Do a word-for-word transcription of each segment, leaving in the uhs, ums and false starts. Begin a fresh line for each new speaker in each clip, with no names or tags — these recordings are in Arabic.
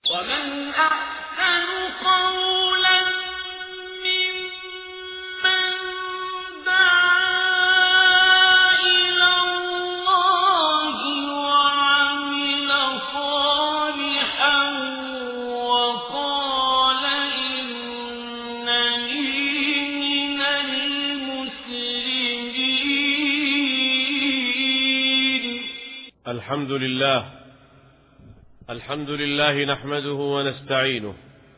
ومن أحسن قولا ممن دعا إلى الله وعمل صالحا وقال إنني من المسلمين.
الحمد لله الحمد لله نحمده ونستعينه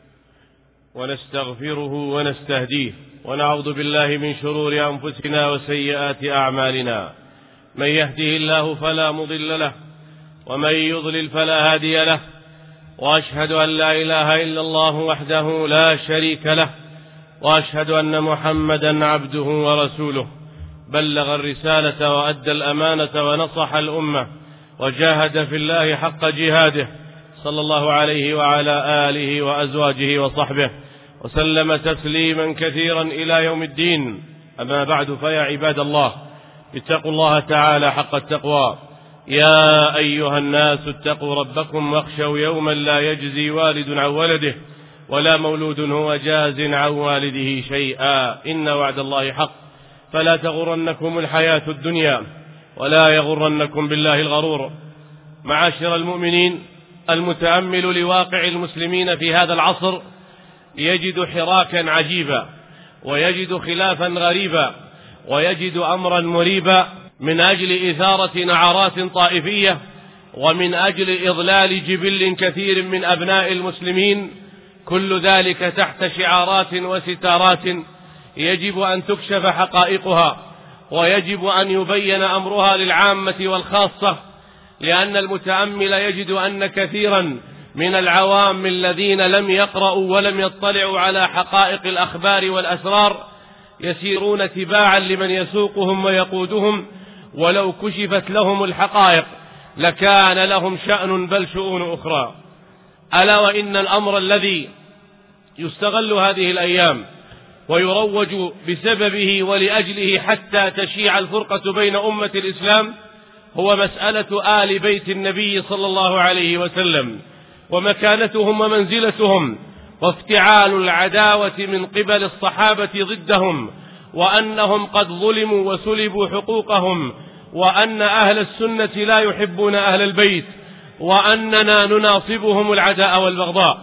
ونستغفره ونستهديه ونعوذ بالله من شرور أنفسنا وسيئات أعمالنا. من يهده الله فلا مضل له ومن يضلل فلا هادي له، وأشهد أن لا إله إلا الله وحده لا شريك له، وأشهد أن محمدا عبده ورسوله، بلغ الرسالة وأدى الأمانة ونصح الأمة وجاهد في الله حق جهاده، صلى الله عليه وعلى آله وأزواجه وصحبه وسلم تسليما كثيرا إلى يوم الدين. أما بعد، فيا عباد الله، اتقوا الله تعالى حق التقوى. يا أيها الناس اتقوا ربكم واخشوا يوما لا يجزي والد عن ولده ولا مولود هو جاز عن والده شيئا، إن وعد الله حق، فلا تغرنكم الحياة الدنيا ولا يغرنكم بالله الغرور. معاشر المؤمنين، المتأمل لواقع المسلمين في هذا العصر يجد حراكا عجيبا، ويجد خلافا غريبا، ويجد أمرا مريبا من أجل إثارة نعرات طائفية، ومن أجل إضلال جبل كثير من أبناء المسلمين، كل ذلك تحت شعارات وستارات يجب أن تكشف حقائقها، ويجب أن يبين أمرها للعامة والخاصة، لأن المتأمل يجد أن كثيرا من العوام الذين لم يقرأوا ولم يطلعوا على حقائق الأخبار والأسرار يسيرون تباعا لمن يسوقهم ويقودهم، ولو كشفت لهم الحقائق لكان لهم شأن بل شؤون أخرى. ألا وإن الأمر الذي يستغل هذه الأيام ويروج بسببه ولأجله حتى تشيع الفرقة بين أمة الإسلام هو مسألة آل بيت النبي صلى الله عليه وسلم، ومكانتهم ومنزلتهم، وافتعال العداوة من قبل الصحابة ضدهم، وأنهم قد ظلموا وسلبوا حقوقهم، وأن أهل السنة لا يحبون أهل البيت، وأننا نناصبهم العداء والبغضاء،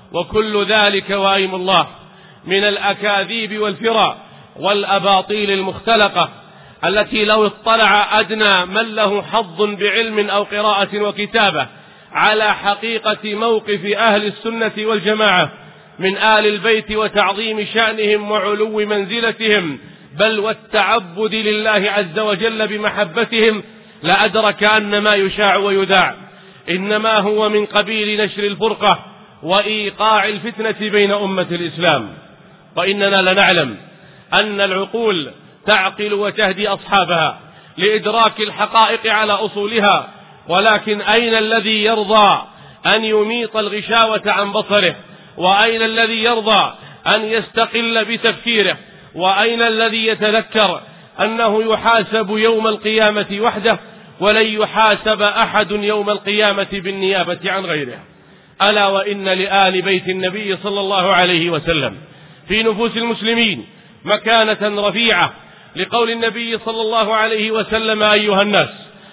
وكل ذلك وأيم الله من الأكاذيب والفرى والأباطيل المختلقة، التي لو اطلع أدنى من له حظ بعلم أو قراءة وكتابة على حقيقة موقف أهل السنة والجماعة من آل البيت وتعظيم شأنهم وعلو منزلتهم، بل والتعبد لله عز وجل بمحبتهم، لأدرك أن ما يشاع ويذاع إنما هو من قبيل نشر الفرقة وإيقاع الفتنة بين أمة الإسلام. وإننا لنعلم أن العقول تعقل وتهدي أصحابها لإدراك الحقائق على أصولها، ولكن أين الذي يرضى أن يميط الغشاوة عن بصره؟ وأين الذي يرضى أن يستقل بتفكيره؟ وأين الذي يتذكر أنه يحاسب يوم القيامة وحده ولن يحاسب أحد يوم القيامة بالنيابة عن غيره؟ ألا وإن لآل بيت النبي صلى الله عليه وسلم في نفوس المسلمين مكانة رفيعة، لقول النبي صلى الله عليه وسلم: أيها الناس،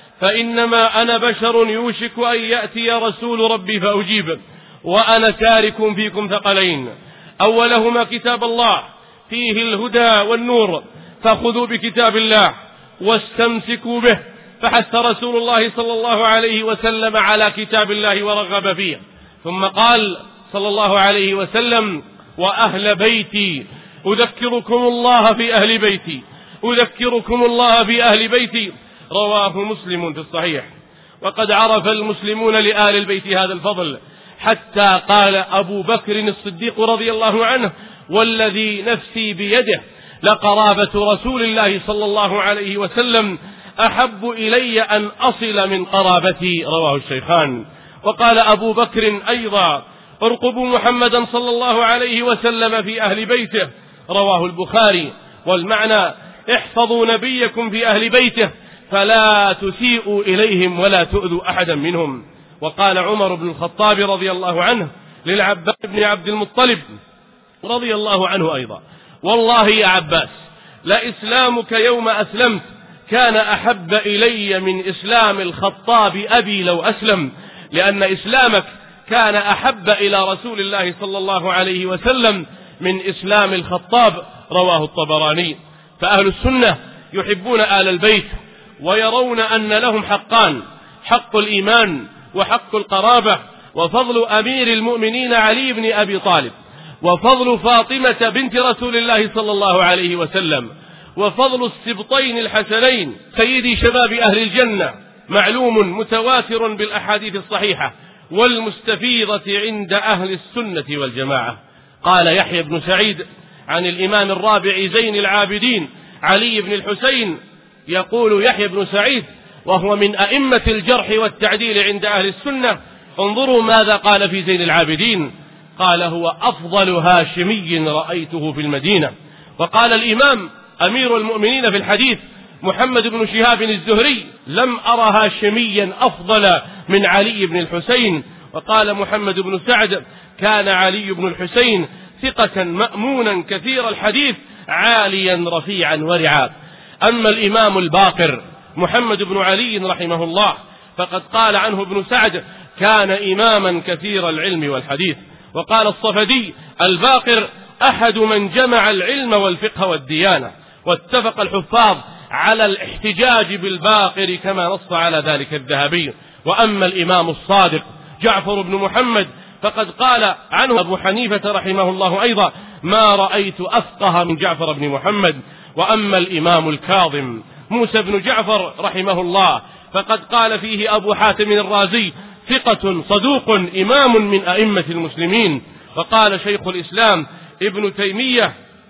فإنما أنا بشر يوشك أن يأتي رسول ربي فأجيب، وأنا تارك فيكم ثقلين، أولهما كتاب الله فيه الهدى والنور، فخذوا بكتاب الله واستمسكوا به. فحث رسول الله صلى الله عليه وسلم على كتاب الله ورغب فيه، ثم قال صلى الله عليه وسلم: وأهل بيتي أذكركم الله في أهل بيتي أذكركم الله في أهل بيتي رواه مسلم في الصحيح. وقد عرف المسلمون لآل البيت هذا الفضل، حتى قال أبو بكر الصديق رضي الله عنه: والذي نفسي بيده لقرابة رسول الله صلى الله عليه وسلم أحب إلي أن أصل من قرابتي، رواه الشيخان. وقال أبو بكر أيضا: ارقبوا محمدا صلى الله عليه وسلم في أهل بيته، رواه البخاري. والمعنى: احفظوا نبيكم في أهل بيته فلا تسيئوا إليهم ولا تؤذوا أحدا منهم. وقال عمر بن الخطاب رضي الله عنه: للعباس بن عبد المطلب رضي الله عنه أيضا: والله يا عباس لإسلامك يوم أسلمت كان أحب إلي من إسلام الخطاب أبي لو أسلم، لأن إسلامك كان أحب إلى رسول الله صلى الله عليه وسلم من إسلام الخطاب. رواه الطبراني. فأهل السنة يحبون آل البيت ويرون أن لهم حقان: حق الإيمان وحق القرابة، وفضل أمير المؤمنين علي بن أبي طالب، وفضل فاطمة بنت رسول الله صلى الله عليه وسلم، وفضل السبطين الحسنين سيدي شباب أهل الجنة معلوم متواتر بالأحاديث الصحيحة والمستفيضة عند أهل السنة والجماعة. قال يحيى بن سعيد عن الإمام الرابع زين العابدين علي بن الحسين، يقول يحيى بن سعيد وهو من أئمة الجرح والتعديل عند أهل السنة: انظروا ماذا قال في زين العابدين، قال: هو أفضل هاشمي رأيته في المدينة. وقال الإمام أمير المؤمنين في الحديث محمد بن شهاب الزهري: لم أرى هاشميا أفضل من علي بن الحسين. وقال محمد بن سعد: كان علي بن الحسين ثقة مأمونا كثير الحديث عاليا رفيعا ورعا. أما الإمام الباقر محمد بن علي رحمه الله فقد قال عنه ابن سعد: كان إماما كثير العلم والحديث. وقال الصفدي: الباقر أحد من جمع العلم والفقه والديانة. واتفق الحفاظ على الاحتجاج بالباقر كما نص على ذلك الذهبي. وأما الإمام الصادق جعفر بن محمد فقد قال عنه أبو حنيفة رحمه الله أيضا: ما رأيت أفقه من جعفر بن محمد. وأما الإمام الكاظم موسى بن جعفر رحمه الله فقد قال فيه أبو حاتم الرازي: ثقة صدوق إمام من أئمة المسلمين. وقال شيخ الإسلام ابن تيمية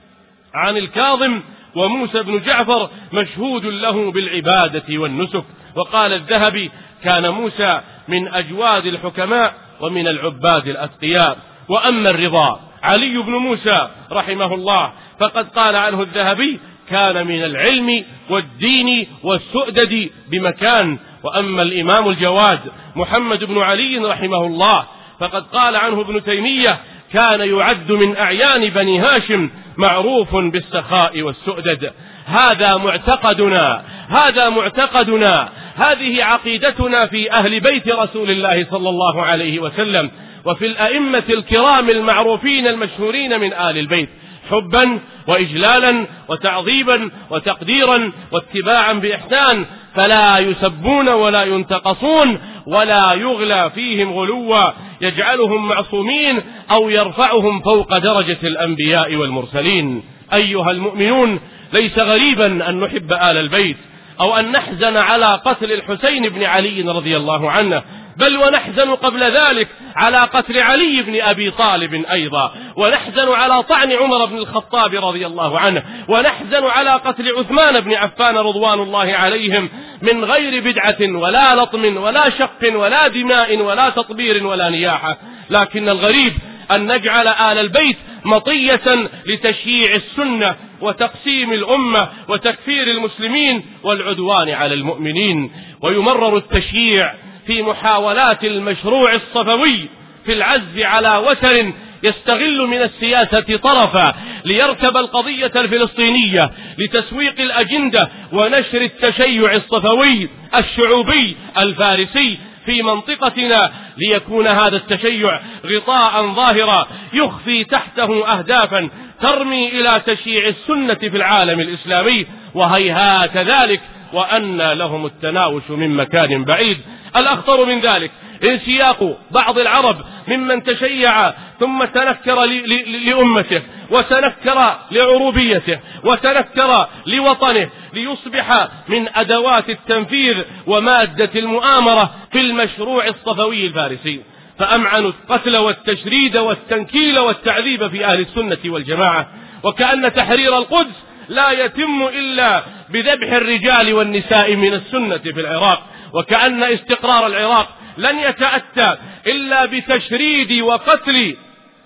عن الكاظم: وموسى بن جعفر مشهود له بالعبادة والنسك. وقال الذهبي: كان موسى من أجواد الحكماء ومن العباد الأتقياء. وأما الرضا علي بن موسى رحمه الله فقد قال عنه الذهبي: كان من العلم والدين والسؤدد بمكان. وأما الإمام الجواد محمد بن علي رحمه الله فقد قال عنه ابن تيمية: كان يعد من أعيان بني هاشم معروف بالسخاء والسؤدد. هذا معتقدنا، هذا معتقدنا، هذه عقيدتنا في أهل بيت رسول الله صلى الله عليه وسلم وفي الأئمة الكرام المعروفين المشهورين من آل البيت، حبا وإجلالا وتعظيما وتقديرا واتباعا بإحسان، فلا يسبون ولا ينتقصون ولا يغلى فيهم غلوا يجعلهم معصومين أو يرفعهم فوق درجة الأنبياء والمرسلين. أيها المؤمنون، ليس غريبا أن نحب آل البيت أو أن نحزن على قتل الحسين بن علي رضي الله عنه، بل ونحزن قبل ذلك على قتل علي بن أبي طالب أيضا، ونحزن على طعن عمر بن الخطاب رضي الله عنه، ونحزن على قتل عثمان بن عفان رضوان الله عليهم من غير بدعة ولا لطم ولا شق ولا دماء ولا تطبير ولا نياحة. لكن الغريب أن نجعل آل البيت مطية لتشييع السنة وتقسيم الأمة وتكفير المسلمين والعدوان على المؤمنين. ويمرر التشييع في محاولات المشروع الصفوي في العزف على وتر يستغل من السياسة طرفا ليركب القضية الفلسطينية لتسويق الأجندة ونشر التشيع الصفوي الشعوبي الفارسي في منطقتنا، ليكون هذا التشيع غطاء ظاهرا يخفي تحته أهدافا ترمي إلى تشييع السنة في العالم الإسلامي، وهيهات ذلك وأن لهم التناوش من مكان بعيد. الأخطر من ذلك انسياق بعض العرب ممن تشيع ثم تنكر لأمته وتنكر لعروبيته وتنكر لوطنه ليصبح من أدوات التنفيذ ومادة المؤامرة في المشروع الصفوي الفارسي، فأمعنوا القتل والتشريد والتنكيل والتعذيب في أهل السنة والجماعة، وكأن تحرير القدس لا يتم إلا بذبح الرجال والنساء من السنة في العراق، وكأن استقرار العراق لن يتأتى إلا بتشريد وقتل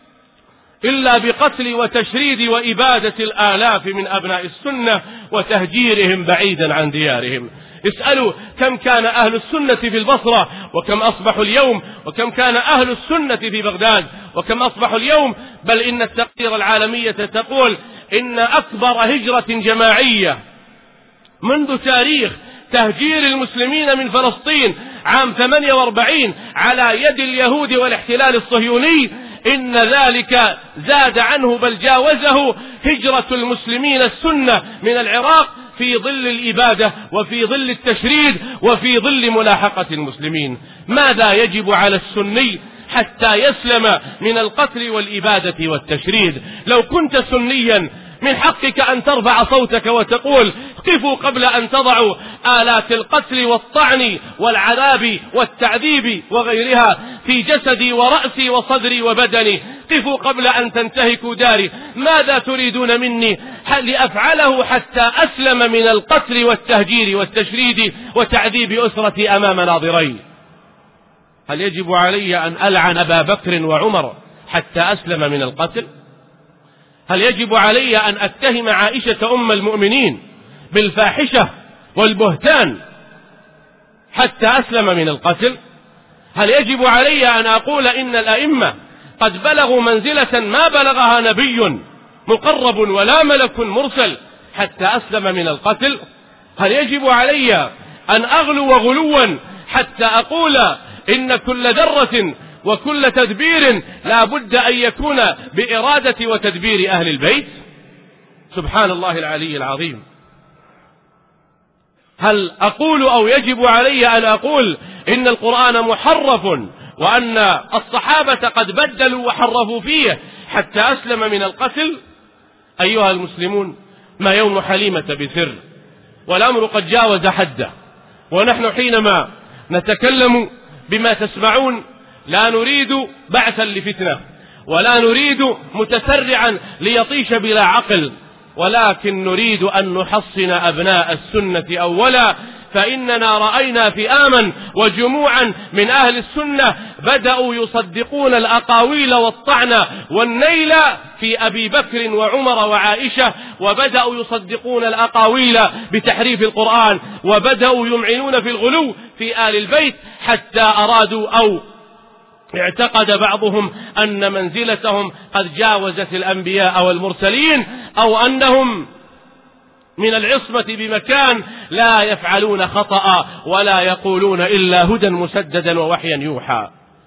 إلا بقتل وتشريد وإبادة الآلاف من أبناء السنة وتهجيرهم بعيدا عن ديارهم. اسألوا كم كان أهل السنة في البصرة وكم أصبحوا اليوم، وكم كان أهل السنة في بغداد وكم أصبحوا اليوم، بل إن التقارير العالمية تقول إن أكبر هجرة جماعية منذ تاريخ تهجير المسلمين من فلسطين عام ثمانية وأربعين على يد اليهود والاحتلال الصهيوني، إن ذلك زاد عنه بل جاوزه هجرة المسلمين السنة من العراق في ظل الإبادة وفي ظل التشريد وفي ظل ملاحقة المسلمين. ماذا يجب على السني حتى يسلم من القتل والإبادة والتشريد؟ لو كنت سنيا من حقك أن ترفع صوتك وتقول قفوا قبل أن تضعوا آلات القتل والطعن والعذاب والتعذيب وغيرها في جسدي ورأسي وصدري وبدني، قفوا قبل أن تنتهكوا داري. ماذا تريدون مني لأفعله حتى أسلم من القتل والتهجير والتشريد وتعذيب أسرتي أمام ناظري؟ هل يجب علي أن ألعن أبا بكر وعمر حتى أسلم من القتل؟ هل يجب علي أن أتهم عائشة أم المؤمنين بالفاحشة والبهتان حتى أسلم من القتل؟ هل يجب علي أن أقول إن الأئمة قد بلغوا منزلة ما بلغها نبي مقرب ولا ملك مرسل حتى أسلم من القتل؟ هل يجب علي أن أغلو غلوا حتى أقول إن كل ذرة وكل تدبير لا بد أن يكون بإرادة وتدبير أهل البيت؟ سبحان الله العلي العظيم. هل أقول أو يجب علي أن أقول إن القرآن محرف وأن الصحابة قد بدلوا وحرفوا فيه حتى أسلم من القتل؟ أيها المسلمون، ما يوم حليمة بسر، والأمر قد جاوز حده، ونحن حينما نتكلم بما تسمعون لا نريد بعثا لفتنة، ولا نريد متسرعا ليطيش بلا عقل، ولكن نريد أن نحصن أبناء السنة أولا، فإننا رأينا فئاما وجموعا من أهل السنة بدأوا يصدقون الأقاويل والطعن والنيل في أبي بكر وعمر وعائشة، وبدأوا يصدقون الأقاويل بتحريف القرآن، وبدأوا يمعنون في الغلو في آل البيت، حتى أرادوا أو اعتقد بعضهم أن منزلتهم قد جاوزت الأنبياء والمرسلين، أو أنهم من العصمة بمكان لا يفعلون خطأ ولا يقولون إلا هدى مسددا ووحيا يوحى.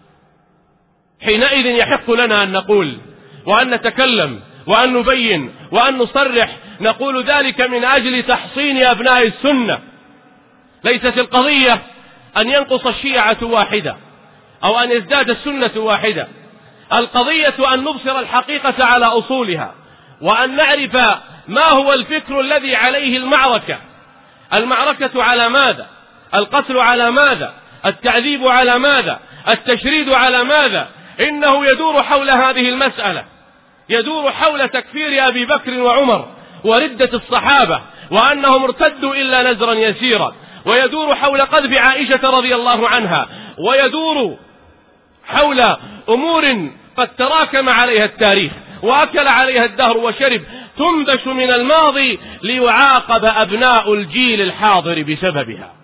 حينئذ يحق لنا أن نقول وأن نتكلم وأن نبين وأن نصرح، نقول ذلك من أجل تحصين أبناء السنة. ليست القضية أن ينقص الشيعة واحدة أو أن يزداد السنة واحدة، القضية أن نبصر الحقيقة على أصولها، وأن نعرف ما هو الفكر الذي عليه المعركة. المعركة على ماذا؟ القتل على ماذا؟ التعذيب على ماذا؟ التشريد على ماذا؟ إنه يدور حول هذه المسألة، يدور حول تكفير أبي بكر وعمر وردة الصحابة وأنهم ارتدوا إلا نزرا يسيرا، ويدور حول قذف عائشة رضي الله عنها، ويدور حول أمور قد تراكم عليها التاريخ وأكل عليها الدهر وشرب، تنبش من الماضي ليعاقب أبناء الجيل الحاضر بسببها.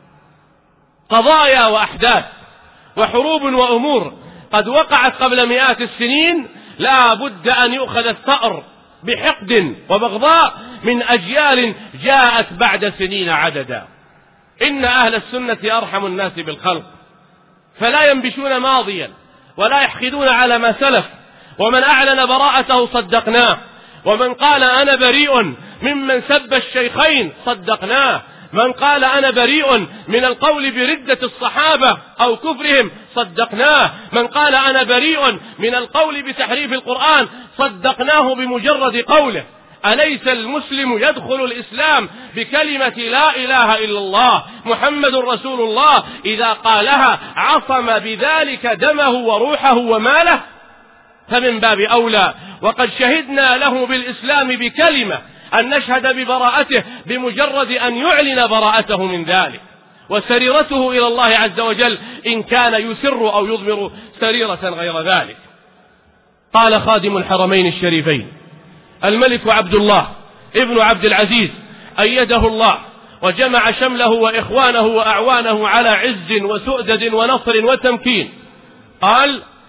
قضايا وأحداث وحروب وأمور قد وقعت قبل مئات السنين، لا بد أن يؤخذ الثأر بحقد وبغضاء من أجيال جاءت بعد سنين عددا. إن أهل السنة أرحم الناس بالخلق، فلا ينبشون ماضيا ولا يحقدون على ما سلف، ومن أعلن براءته صدقناه، ومن قال أنا بريء ممن سب الشيخين صدقناه، من قال أنا بريء من القول بردة الصحابة أو كفرهم صدقناه، من قال أنا بريء من القول بتحريف القرآن صدقناه بمجرد قوله. أليس المسلم يدخل الإسلام بكلمة لا إله إلا الله محمد رسول الله إذا قالها عصم بذلك دمه وروحه وماله؟ فمن باب أولى وقد شهدنا له بالإسلام بكلمة أن نشهد ببراءته بمجرد أن يعلن براءته من ذلك، وسريرته إلى الله عز وجل إن كان يسر أو يضمر سريرة غير ذلك. قال خادم الحرمين الشريفين الملك عبد الله ابن عبد العزيز أيده الله وجمع شمله وإخوانه وأعوانه على عز وسؤدد ونصر وتمكين، قال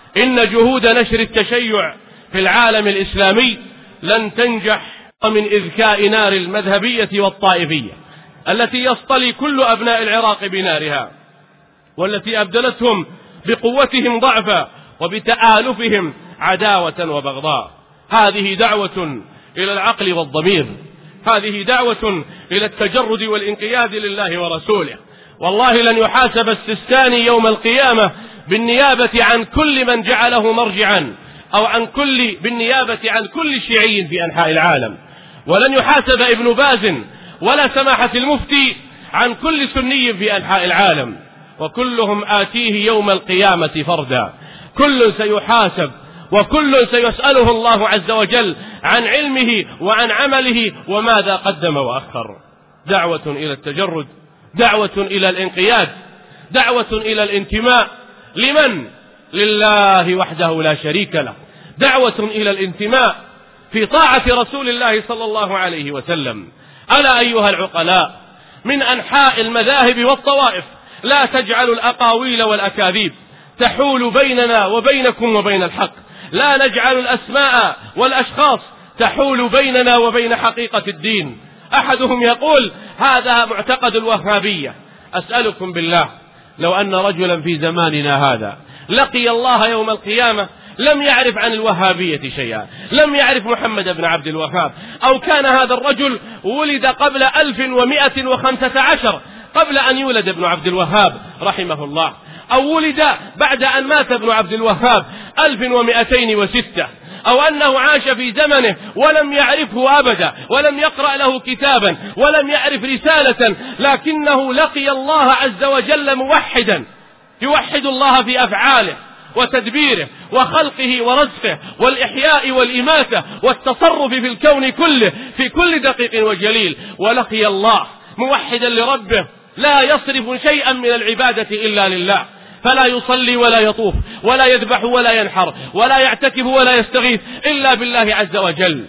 إن جهود نشر التشيع في العالم الإسلامي لن تنجح من إذكاء نار المذهبية والطائفية التي يصطلي كل أبناء العراق بنارها، والتي أبدلتهم بقوتهم ضعفا وبتآلفهم عداوة وبغضاء. هذه دعوة إلى العقل والضمير، هذه دعوة إلى التجرد والانقياد لله ورسوله. والله لن يحاسب السيستاني يوم القيامة بالنيابة عن كل من جعله مرجعا، أو عن كل بالنيابة عن كل شيعي في أنحاء العالم، ولن يحاسب ابن باز ولا سماحة المفتي عن كل سني في أنحاء العالم، وكلهم آتيه يوم القيامة فردا. كل سيحاسب وكل سيسأله الله عز وجل عن علمه وعن عمله وماذا قدم وأخر. دعوة إلى التجرد، دعوة إلى الانقياد، دعوة إلى الانتماء. لمن؟ لله وحده لا شريك له. دعوة إلى الانتماء في طاعة رسول الله صلى الله عليه وسلم. ألا أيها العقلاء من أنحاء المذاهب والطوائف، لا تجعلوا الأقاويل والأكاذيب تحول بيننا وبينكم وبين الحق، لا نجعل الأسماء والأشخاص تحول بيننا وبين حقيقة الدين. أحدهم يقول هذا معتقد الوهابية. أسألكم بالله، لو أن رجلا في زماننا هذا لقي الله يوم القيامة لم يعرف عن الوهابية شيئا، لم يعرف محمد بن عبد الوهاب، أو كان هذا الرجل ولد قبل ألف ومائة وخمسة عشر، قبل أن يولد ابن عبد الوهاب رحمه الله، أو ولد بعد أن مات ابن عبد الوهاب ألف ومائتين وستة، أو أنه عاش في زمنه ولم يعرفه أبدا، ولم يقرأ له كتابا، ولم يعرف رسالة، لكنه لقي الله عز وجل موحدا يوحد الله في أفعاله وتدبيره وخلقه ورزقه والإحياء والإماتة والتصرف في الكون كله في كل دقيق وجليل، ولقي الله موحدا لربه لا يصرف شيئا من العبادة إلا لله، فلا يصلي ولا يطوف ولا يذبح ولا ينحر ولا يعتكف ولا يستغيث إلا بالله عز وجل،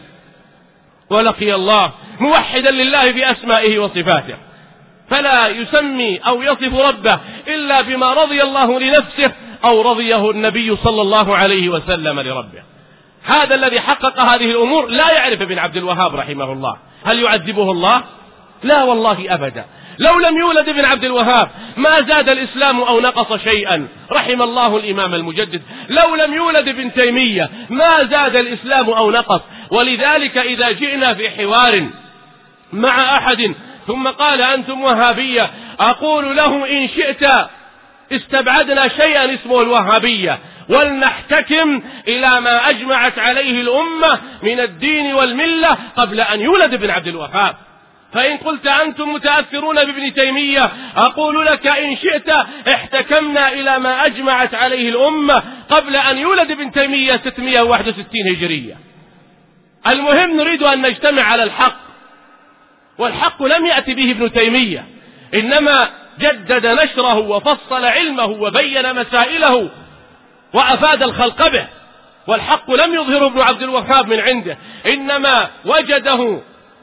ولقي الله موحدا لله في أسمائه وصفاته، فلا يسمي أو يصف ربه إلا بما رضي الله لنفسه أو رضيه النبي صلى الله عليه وسلم لربه. هذا الذي حقق هذه الأمور لا يعرف ابن عبد الوهاب رحمه الله. هل يعذبه الله؟ لا والله أبدا. لو لم يولد ابن عبد الوهاب ما زاد الإسلام أو نقص شيئا، رحم الله الإمام المجدد. لو لم يولد ابن تيمية ما زاد الإسلام أو نقص. ولذلك إذا جئنا في حوار مع أحد ثم قال أنتم وهابية، أقول له إن شئت استبعدنا شيئا اسمه الوهابية، ولنحتكم إلى ما أجمعت عليه الأمة من الدين والملة قبل أن يولد ابن عبد الوهاب. فإن قلت أنتم متأثرون بابن تيمية، أقول لك إن شئت احتكمنا إلى ما أجمعت عليه الأمة قبل أن يولد ابن تيمية ستمائة وواحد وستين هجرية. المهم نريد أن نجتمع على الحق، والحق لم يأتي به ابن تيمية، إنما جدد نشره وفصل علمه وبين مسائله وأفاد الخلق به. والحق لم يظهر ابن عبد الوهاب من عنده، إنما وجده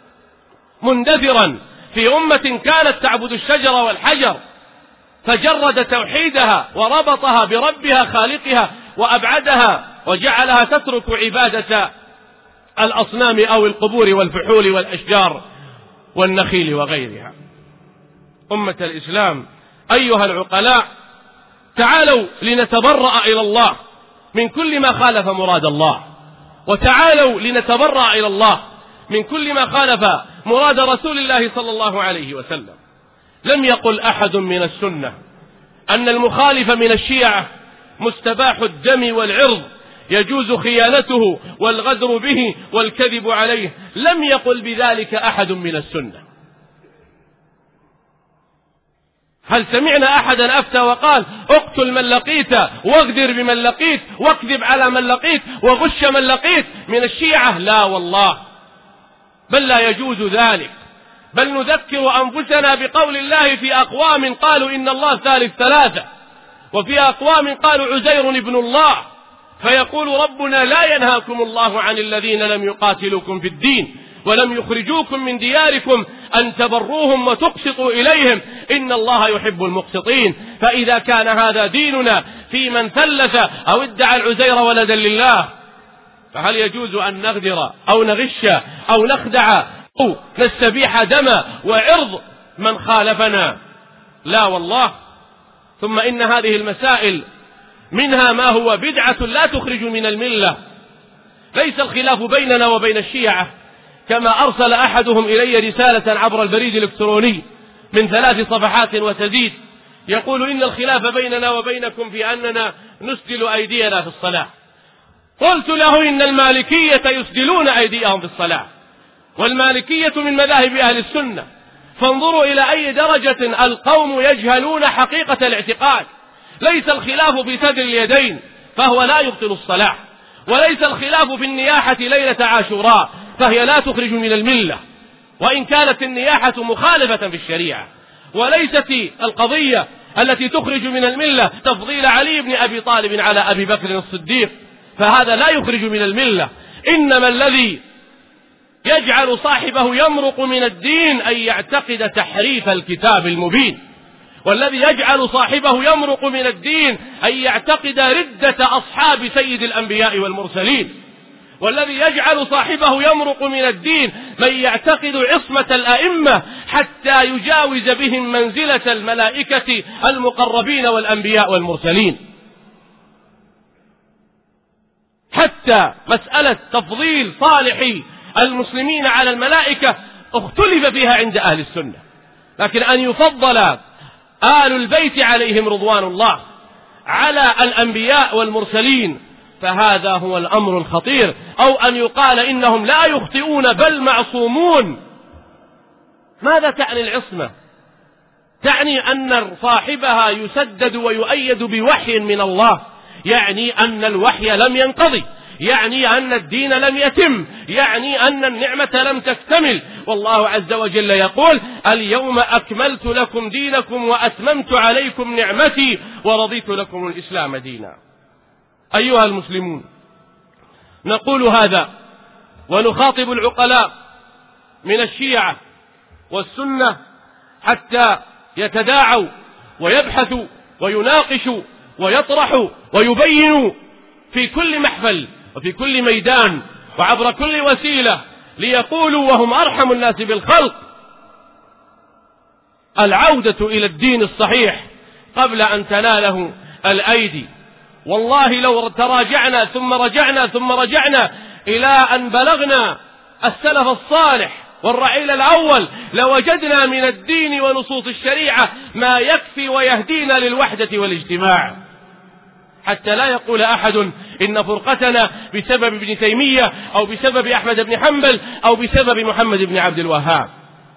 مندثرا في أمة كانت تعبد الشجر والحجر، فجرد توحيدها وربطها بربها خالقها وأبعدها وجعلها تترك عبادة الأصنام أو القبور والفحول والأشجار والنخيل وغيرها. أمة الإسلام أيها العقلاء، تعالوا لنتبرأ إلى الله من كل ما خالف مراد الله، وتعالوا لنتبرأ إلى الله من كل ما خالف مراد رسول الله صلى الله عليه وسلم. لم يقل أحد من السنة أن المخالف من الشيعة مستباح الدم والعرض، يجوز خيانته والغدر به والكذب عليه. لم يقل بذلك أحد من السنة. هل سمعنا أحدا أفتى وقال اقتل من لقيت واغدر بمن لقيت واكذب على من لقيت وغش من لقيت من الشيعة؟ لا والله، بل لا يجوز ذلك. بل نذكر أنفسنا بقول الله في أقوام قالوا إن الله ثالث ثلاثة، وفي أقوام قالوا عزير ابن الله، فيقول ربنا لا ينهاكم الله عن الذين لم يقاتلوكم في الدين ولم يخرجوكم من دياركم أن تبروهم وتقسطوا إليهم إن الله يحب المقسطين. فإذا كان هذا ديننا في من ثلث أو ادعى العزير ولدا لله، فهل يجوز أن نغدر أو نغش أو نخدع أو نستبيح دم وعرض من خالفنا؟ لا والله. ثم إن هذه المسائل منها ما هو بدعة لا تخرج من الملة. ليس الخلاف بيننا وبين الشيعة كما أرسل أحدهم إلي رسالة عبر البريد الإلكتروني من ثلاث صفحات وتزيد، يقول إن الخلاف بيننا وبينكم في أننا نسدل أيدينا في الصلاة. قلت له إن المالكية يسدلون أيديهم في الصلاة، والمالكية من مذاهب أهل السنة، فانظروا إلى أي درجة القوم يجهلون حقيقة الاعتقاد. ليس الخلاف في سدل اليدين فهو لا يبطل الصلاة، وليس الخلاف في النياحة ليلة عاشوراء فهي لا تخرج من الملة، وإن كانت النياحة مخالفة في الشريعة. وليست القضية التي تخرج من الملة تفضيل علي بن أبي طالب على أبي بكر الصديق، فهذا لا يخرج من الملة. إنما الذي يجعل صاحبه يمرق من الدين أن يعتقد تحريف الكتاب المبين، والذي يجعل صاحبه يمرق من الدين أن يعتقد ردة أصحاب سيد الأنبياء والمرسلين، والذي يجعل صاحبه يمرق من الدين من يعتقد عصمة الأئمة حتى يجاوز بهم منزلة الملائكة المقربين والأنبياء والمرسلين. حتى مسألة تفضيل صالحي المسلمين على الملائكة اختلف فيها عند أهل السنة، لكن أن يفضل آل البيت عليهم رضوان الله على الأنبياء والمرسلين فهذا هو الأمر الخطير. أو أن يقال إنهم لا يخطئون بل معصومون. ماذا تعني العصمة؟ تعني أن صاحبها يسدد ويؤيد بوحي من الله، يعني أن الوحي لم ينقضي، يعني أن الدين لم يتم، يعني أن النعمة لم تكتمل. والله عز وجل يقول: اليوم أكملت لكم دينكم وأتممت عليكم نعمتي ورضيت لكم الإسلام دينا. أيها المسلمون، نقول هذا ونخاطب العقلاء من الشيعة والسنة حتى يتداعوا ويبحثوا ويناقشوا ويطرحوا ويبينوا في كل محفل وفي كل ميدان وعبر كل وسيلة، ليقولوا وهم أرحم الناس بالخلق: العودة إلى الدين الصحيح قبل أن تناله الأيدي. والله لو تراجعنا ثم رجعنا ثم رجعنا إلى أن بلغنا السلف الصالح والرعيل الأول لوجدنا من الدين ونصوص الشريعة ما يكفي ويهدينا للوحدة والاجتماع، حتى لا يقول أحد إن فرقتنا بسبب ابن تيمية أو بسبب أحمد بن حنبل أو بسبب محمد بن عبد الوهاب.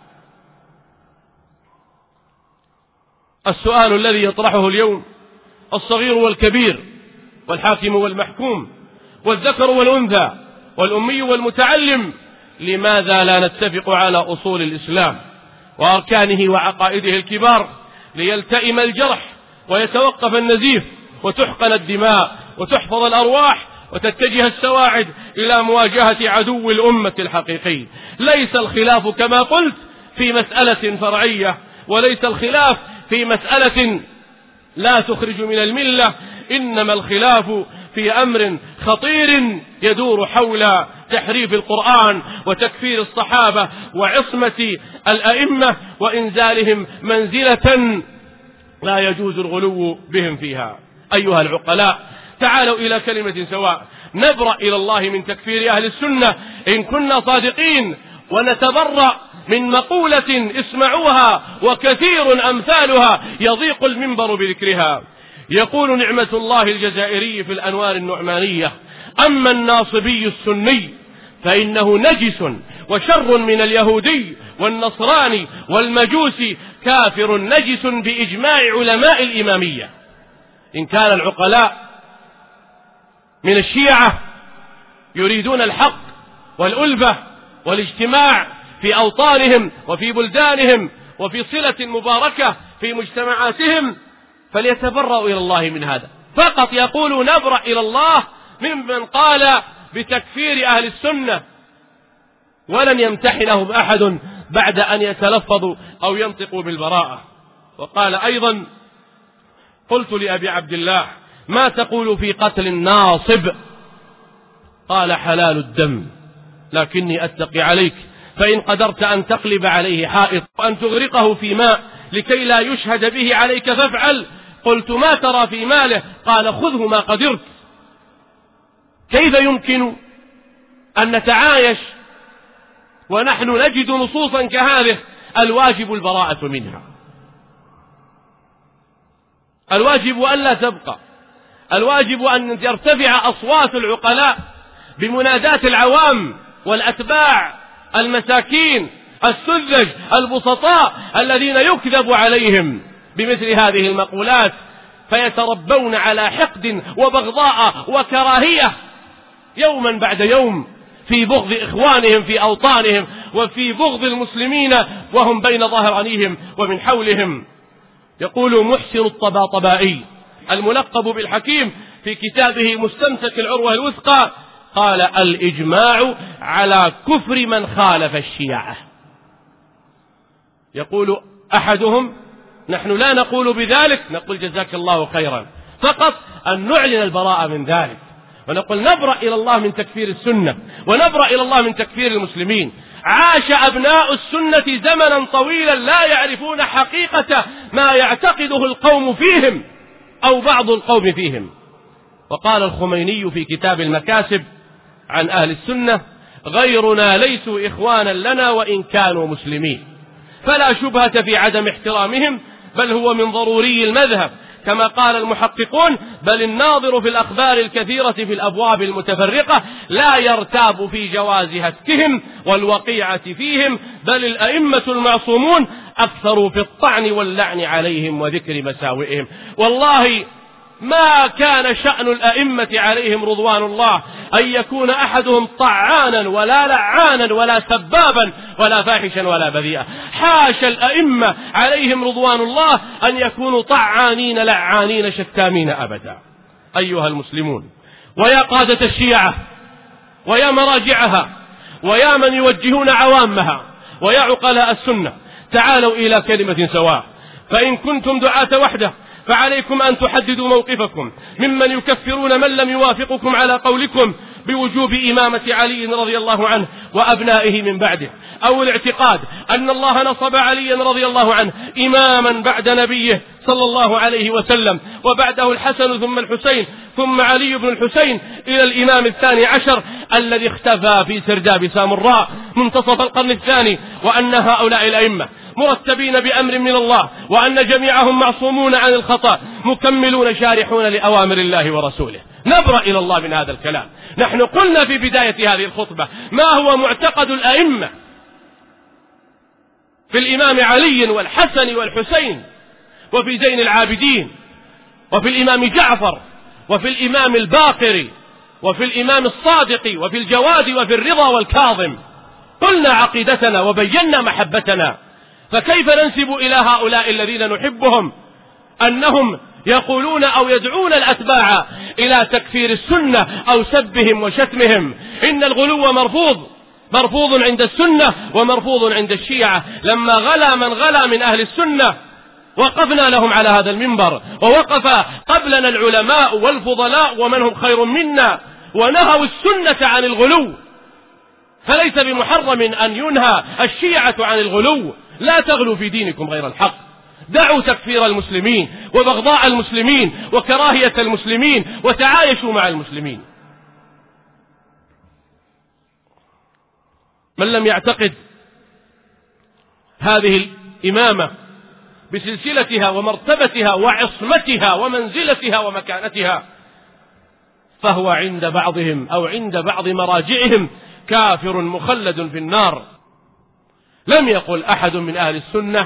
السؤال الذي يطرحه اليوم الصغير والكبير والحاكم والمحكوم والذكر والأنثى والأمي والمتعلم: لماذا لا نتفق على أصول الإسلام وأركانه وعقائده الكبار ليلتئم الجرح ويتوقف النزيف وتحقن الدماء وتحفظ الأرواح وتتجه السواعد إلى مواجهة عدو الأمة الحقيقي؟ ليس الخلاف كما قلت في مسألة فرعية، وليس الخلاف في مسألة لا تخرج من الملة، إنما الخلاف في أمر خطير يدور حول تحريف القرآن وتكفير الصحابة وعصمة الأئمة وإنزالهم منزلة لا يجوز الغلو بهم فيها. أيها العقلاء، تعالوا إلى كلمة سواء، نبرأ إلى الله من تكفير أهل السنة إن كنا صادقين، ونتبرأ من مقولة اسمعوها وكثير أمثالها يضيق المنبر بذكرها. يقول نعمة الله الجزائري في الأنوار النعمانية: أما الناصبي السني فإنه نجس وشر من اليهودي والنصراني والمجوسي، كافر نجس بإجماع علماء الإمامية. إن كان العقلاء من الشيعة يريدون الحق والألفة والاجتماع في أوطانهم وفي بلدانهم وفي صلة مباركة في مجتمعاتهم فليتبرأوا إلى الله من هذا. فقط يقولوا نبرأ إلى الله ممن قال بتكفير أهل السنة، ولن يمتحنهم أحد بعد أن يتلفظوا أو ينطقوا بالبراءة. وقال أيضا: قلت لأبي عبد الله: ما تقول في قتل الناصب؟ قال: حلال الدم، لكني أتقي عليك، فإن قدرت أن تقلب عليه حائط وأن تغرقه في ماء لكي لا يشهد به عليك فافعل. قلت: ما ترى في ماله؟ قال: خذه ما قدرت. كيف يمكن أن نتعايش ونحن نجد نصوصا كهذه؟ الواجب البراءة منها، الواجب أن لا تبقى، الواجب أن يرتفع أصوات العقلاء بمناداة العوام والأتباع المساكين السذج البسطاء الذين يكذب عليهم بمثل هذه المقولات، فيتربون على حقد وبغضاء وكراهية يوما بعد يوم في بغض إخوانهم في أوطانهم وفي بغض المسلمين وهم بين ظهرانيهم ومن حولهم. يقول محسن الطباطبائي الملقب بالحكيم في كتابه مستمسك العروة الوثقى، قال: الإجماع على كفر من خالف الشيعة. يقول أحدهم: نحن لا نقول بذلك، نقول جزاك الله خيرا، فقط أن نعلن البراءة من ذلك، ونقول نبرأ إلى الله من تكفير السنة، ونبرأ إلى الله من تكفير المسلمين. عاش أبناء السنة زمنا طويلا لا يعرفون حقيقة ما يعتقده القوم فيهم أو بعض القوم فيهم. وقال الخميني في كتاب المكاسب عن أهل السنة: غيرنا ليسوا إخوانا لنا وإن كانوا مسلمين، فلا شبهة في عدم احترامهم، بل هو من ضروري المذهب، كما قال المحققون: بل الناظر في الأخبار الكثيرة في الأبواب المتفرقة لا يرتاب في جواز هتكهم والوقيعة فيهم، بل الأئمة المعصومون أكثروا في الطعن واللعن عليهم وذكر مساوئهم. والله ما كان شأن الأئمة عليهم رضوان الله أن يكون أحدهم طعانا ولا لعانا ولا سبابا ولا فاحشا ولا بذيئا. حاشا الأئمة عليهم رضوان الله أن يكونوا طعانين لعانين شتامين أبدا. أيها المسلمون، ويا قادة الشيعة، ويا مراجعها، ويا من يوجهون عوامها، ويا عقلاء السنة، تعالوا إلى كلمة سواء. فإن كنتم دعاة وحده فعليكم أن تحددوا موقفكم ممن يكفرون من لم يوافقكم على قولكم بوجوب إمامة علي رضي الله عنه وأبنائه من بعده، أو الاعتقاد أن الله نصب عليا رضي الله عنه إماما بعد نبيه صلى الله عليه وسلم، وبعده الحسن ثم الحسين ثم علي بن الحسين إلى الإمام الثاني عشر الذي اختفى في سرداب سامراء منتصف القرن الثاني، وأن هؤلاء الأئمة مرتبين بأمر من الله، وأن جميعهم معصومون عن الخطأ مكملون شارحون لأوامر الله ورسوله. نبرأ إلى الله من هذا الكلام. نحن قلنا في بداية هذه الخطبة ما هو معتقد الأئمة في الإمام علي والحسن والحسين، وفي زين العابدين، وفي الإمام جعفر، وفي الإمام الباقر، وفي الإمام الصادق، وفي الجواد، وفي الرضا والكاظم. قلنا عقيدتنا وبينا محبتنا، فكيف ننسب إلى هؤلاء الذين نحبهم أنهم يقولون أو يدعون الأتباع إلى تكفير السنة أو سبهم وشتمهم؟ إن الغلو مرفوض، مرفوض عند السنة ومرفوض عند الشيعة. لما غلا من غلا من أهل السنة وقفنا لهم على هذا المنبر، ووقف قبلنا العلماء والفضلاء ومن هم خير منا ونهوا السنة عن الغلو، فليس بمحرم أن ينهى الشيعة عن الغلو. لا تغلوا في دينكم غير الحق، دعوا تكفير المسلمين وبغضاء المسلمين وكراهية المسلمين، وتعايشوا مع المسلمين. من لم يعتقد هذه الإمامة بسلسلتها ومرتبتها وعصمتها ومنزلتها ومكانتها فهو عند بعضهم أو عند بعض مراجعهم كافر مخلد في النار. لم يقل أحد من أهل السنة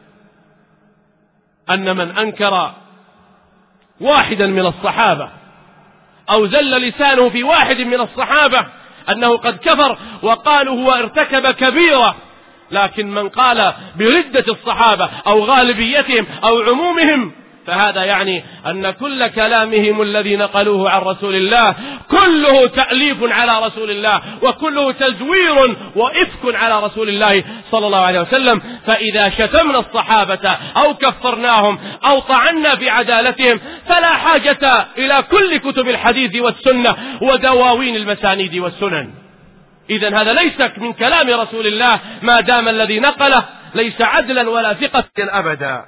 أن من أنكر واحدا من الصحابة أو زل لسانه في واحد من الصحابة أنه قد كفر، وقالوا هو ارتكب كبيرة. لكن من قال بردة الصحابة أو غالبيتهم أو عمومهم فهذا يعني أن كل كلامهم الذي نقلوه عن رسول الله كله تأليف على رسول الله، وكله تزوير وإفك على رسول الله صلى الله عليه وسلم. فإذا شتمنا الصحابة أو كفرناهم أو طعنا في عدالتهم فلا حاجة إلى كل كتب الحديث والسنة ودواوين المسانيد والسنن. إذن هذا ليس من كلام رسول الله ما دام الذي نقله ليس عدلا ولا ثقة أبدا.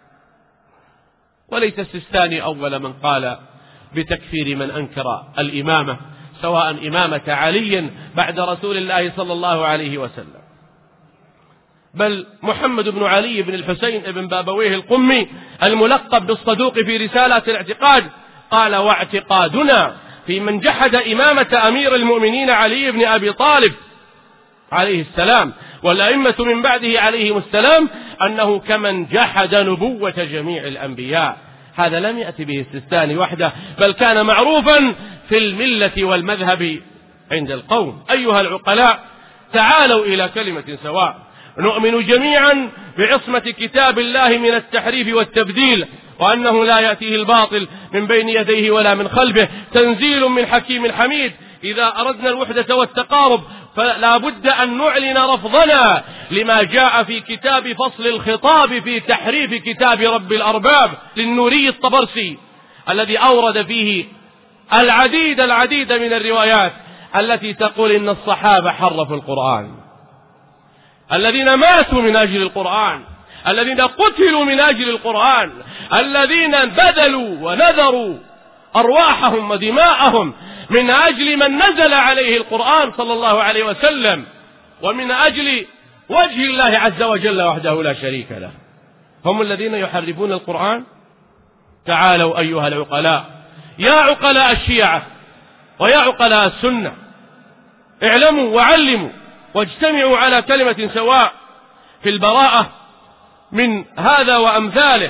وليس السيستاني أول من قال بتكفير من أنكر الإمامة، سواء إمامة علي بعد رسول الله صلى الله عليه وسلم، بل محمد بن علي بن الحسين بن بابويه القمي الملقب بالصدوق في رسالة الاعتقاد قال: واعتقادنا في من جحد إمامة أمير المؤمنين علي بن أبي طالب عليه السلام والأئمة من بعده عليهم السلام أنه كمن جحد نبوة جميع الأنبياء. هذا لم يأتي به السيستاني وحده، بل كان معروفا في الملة والمذهب عند القوم. أيها العقلاء، تعالوا إلى كلمة سواء، نؤمن جميعا بعصمة كتاب الله من التحريف والتبديل، وأنه لا يأتيه الباطل من بين يديه ولا من خلفه، تنزيل من حكيم حميد. إذا أردنا الوحدة والتقارب فلا بد أن نعلن رفضنا لما جاء في كتاب فصل الخطاب في تحريف كتاب رب الأرباب للنوري الطبرسي، الذي أورد فيه العديد العديد من الروايات التي تقول إن الصحابة حرفوا القرآن، الذين ماتوا من أجل القرآن، الذين قتلوا من أجل القرآن، الذين بذلوا ونذروا أرواحهم ودماءهم من أجل من نزل عليه القرآن صلى الله عليه وسلم، ومن أجل وجه الله عز وجل وحده لا شريك له. هم الذين يحرفون القرآن. تعالوا أيها العقلاء، يا عقلاء الشيعة ويا عقلاء السنة، اعلموا وعلموا واجتمعوا على كلمة سواء في البراءة من هذا وأمثاله،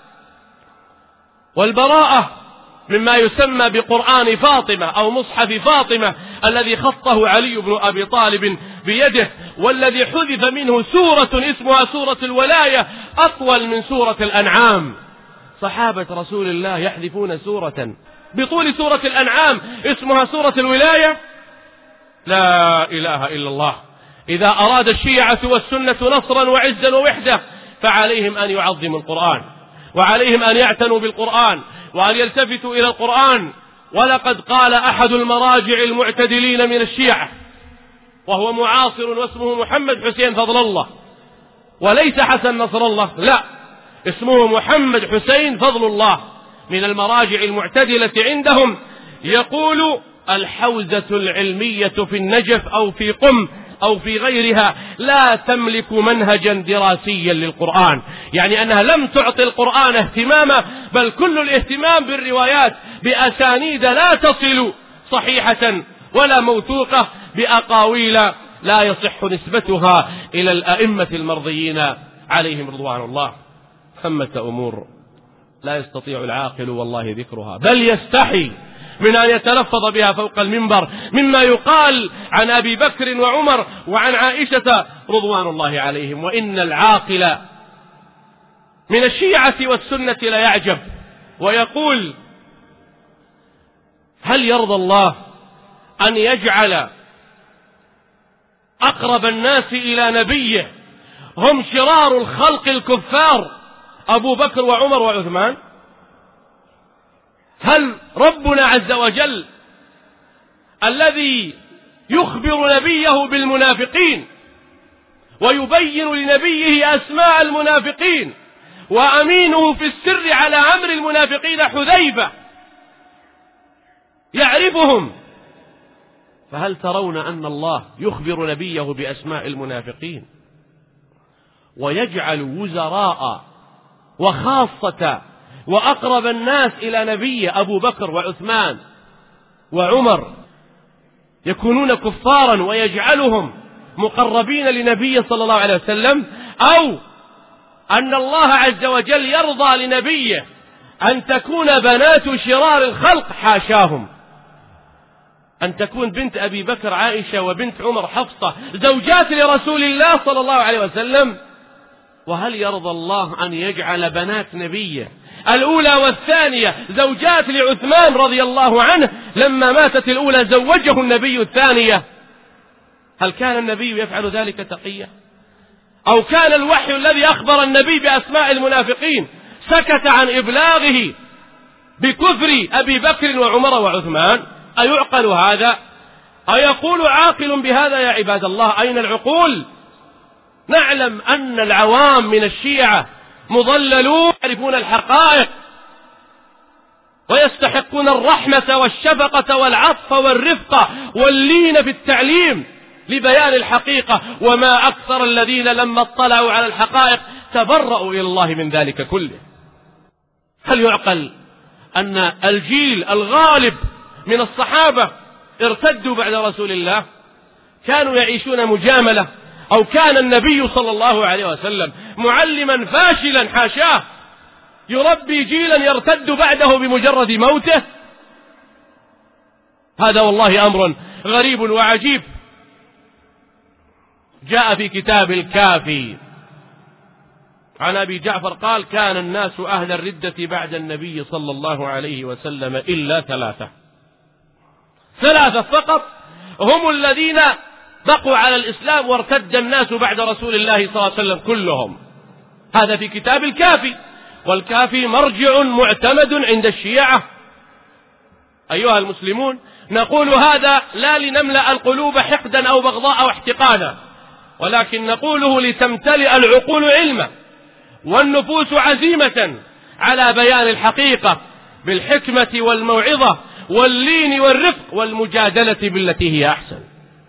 والبراءة مما يسمى بقرآن فاطمة أو مصحف فاطمة الذي خطه علي بن أبي طالب بيده، والذي حذف منه سورة اسمها سورة الولاية أطول من سورة الأنعام. صحابة رسول الله يحذفون سورة بطول سورة الأنعام اسمها سورة الولاية؟ لا إله إلا الله. إذا أراد الشيعة والسنة نصرا وعزا ووحدة فعليهم أن يعظموا القرآن، وعليهم أن يعتنوا بالقرآن، وأن يلتفتوا إلى القرآن. ولقد قال أحد المراجع المعتدلين من الشيعة وهو معاصر واسمه محمد حسين فضل الله، وليس حسن نصر الله، لا، اسمه محمد حسين فضل الله، من المراجع المعتدلة عندهم، يقول: الحوزة العلمية في النجف أو في قم أو في غيرها لا تملك منهجا دراسيا للقرآن، يعني أنها لم تعطي القرآن اهتماما، بل كل الاهتمام بالروايات بأسانيد لا تصل صحيحة ولا موثوقة، بأقاويل لا يصح نسبتها إلى الأئمة المرضيين عليهم رضوان الله. ثمة أمور لا يستطيع العاقل والله ذكرها، بل يستحي من أن يتلفظ بها فوق المنبر، مما يقال عن أبي بكر وعمر وعن عائشة رضوان الله عليهم. وإن العاقل من الشيعة والسنة لا يعجب ويقول: هل يرضى الله أن يجعل أقرب الناس إلى نبيه هم شرار الخلق الكفار أبو بكر وعمر وعثمان؟ هل ربنا عز وجل الذي يخبر نبيه بالمنافقين ويبين لنبيه أسماء المنافقين وأمينه في السر على أمر المنافقين حذيفة يعرفهم، فهل ترون أن الله يخبر نبيه بأسماء المنافقين ويجعل وزراء وخاصة وأقرب الناس إلى نبيه أبو بكر وعثمان وعمر يكونون كفارا ويجعلهم مقربين لنبيه صلى الله عليه وسلم؟ أو أن الله عز وجل يرضى لنبيه أن تكون بنات شرار الخلق؟ حاشاهم، أن تكون بنت أبي بكر عائشة وبنت عمر حفصة زوجات لرسول الله صلى الله عليه وسلم. وهل يرضى الله أن يجعل بنات نبيه الأولى والثانية زوجات لعثمان رضي الله عنه، لما ماتت الأولى زوجه النبي الثانية. هل كان النبي يفعل ذلك تقية؟ أو كان الوحي الذي أخبر النبي بأسماء المنافقين سكت عن إبلاغه بكفر أبي بكر وعمر وعثمان؟ أيعقل هذا؟ أيقول عاقل بهذا يا عباد الله؟ أين العقول؟ نعلم أن العوام من الشيعة مضللون يعرفون الحقائق ويستحقون الرحمة والشفقة والعطف والرفقة واللين في التعليم لبيان الحقيقة، وما أكثر الذين لما اطلعوا على الحقائق تبرأوا إلى الله من ذلك كله. هل يعقل أن الجيل الغالب من الصحابة ارتدوا بعد رسول الله؟ كانوا يعيشون مجاملة؟ أو كان النبي صلى الله عليه وسلم معلما فاشلا حاشاه يربي جيلا يرتد بعده بمجرد موته؟ هذا والله أمر غريب وعجيب. جاء في كتاب الكافي عن أبي جعفر قال: كان الناس أهل الردة بعد النبي صلى الله عليه وسلم إلا ثلاثة، ثلاثة فقط هم الذين بقوا على الإسلام وارتد الناس بعد رسول الله صلى الله عليه وسلم كلهم. هذا في كتاب الكافي، والكافي مرجع معتمد عند الشيعة. أيها المسلمون، نقول هذا لا لنملأ القلوب حقدا أو بغضاء أو احتقانا، ولكن نقوله لتمتلئ العقول علما والنفوس عزيمة على بيان الحقيقة بالحكمة والموعظة واللين والرفق والمجادلة بالتي هي أحسن.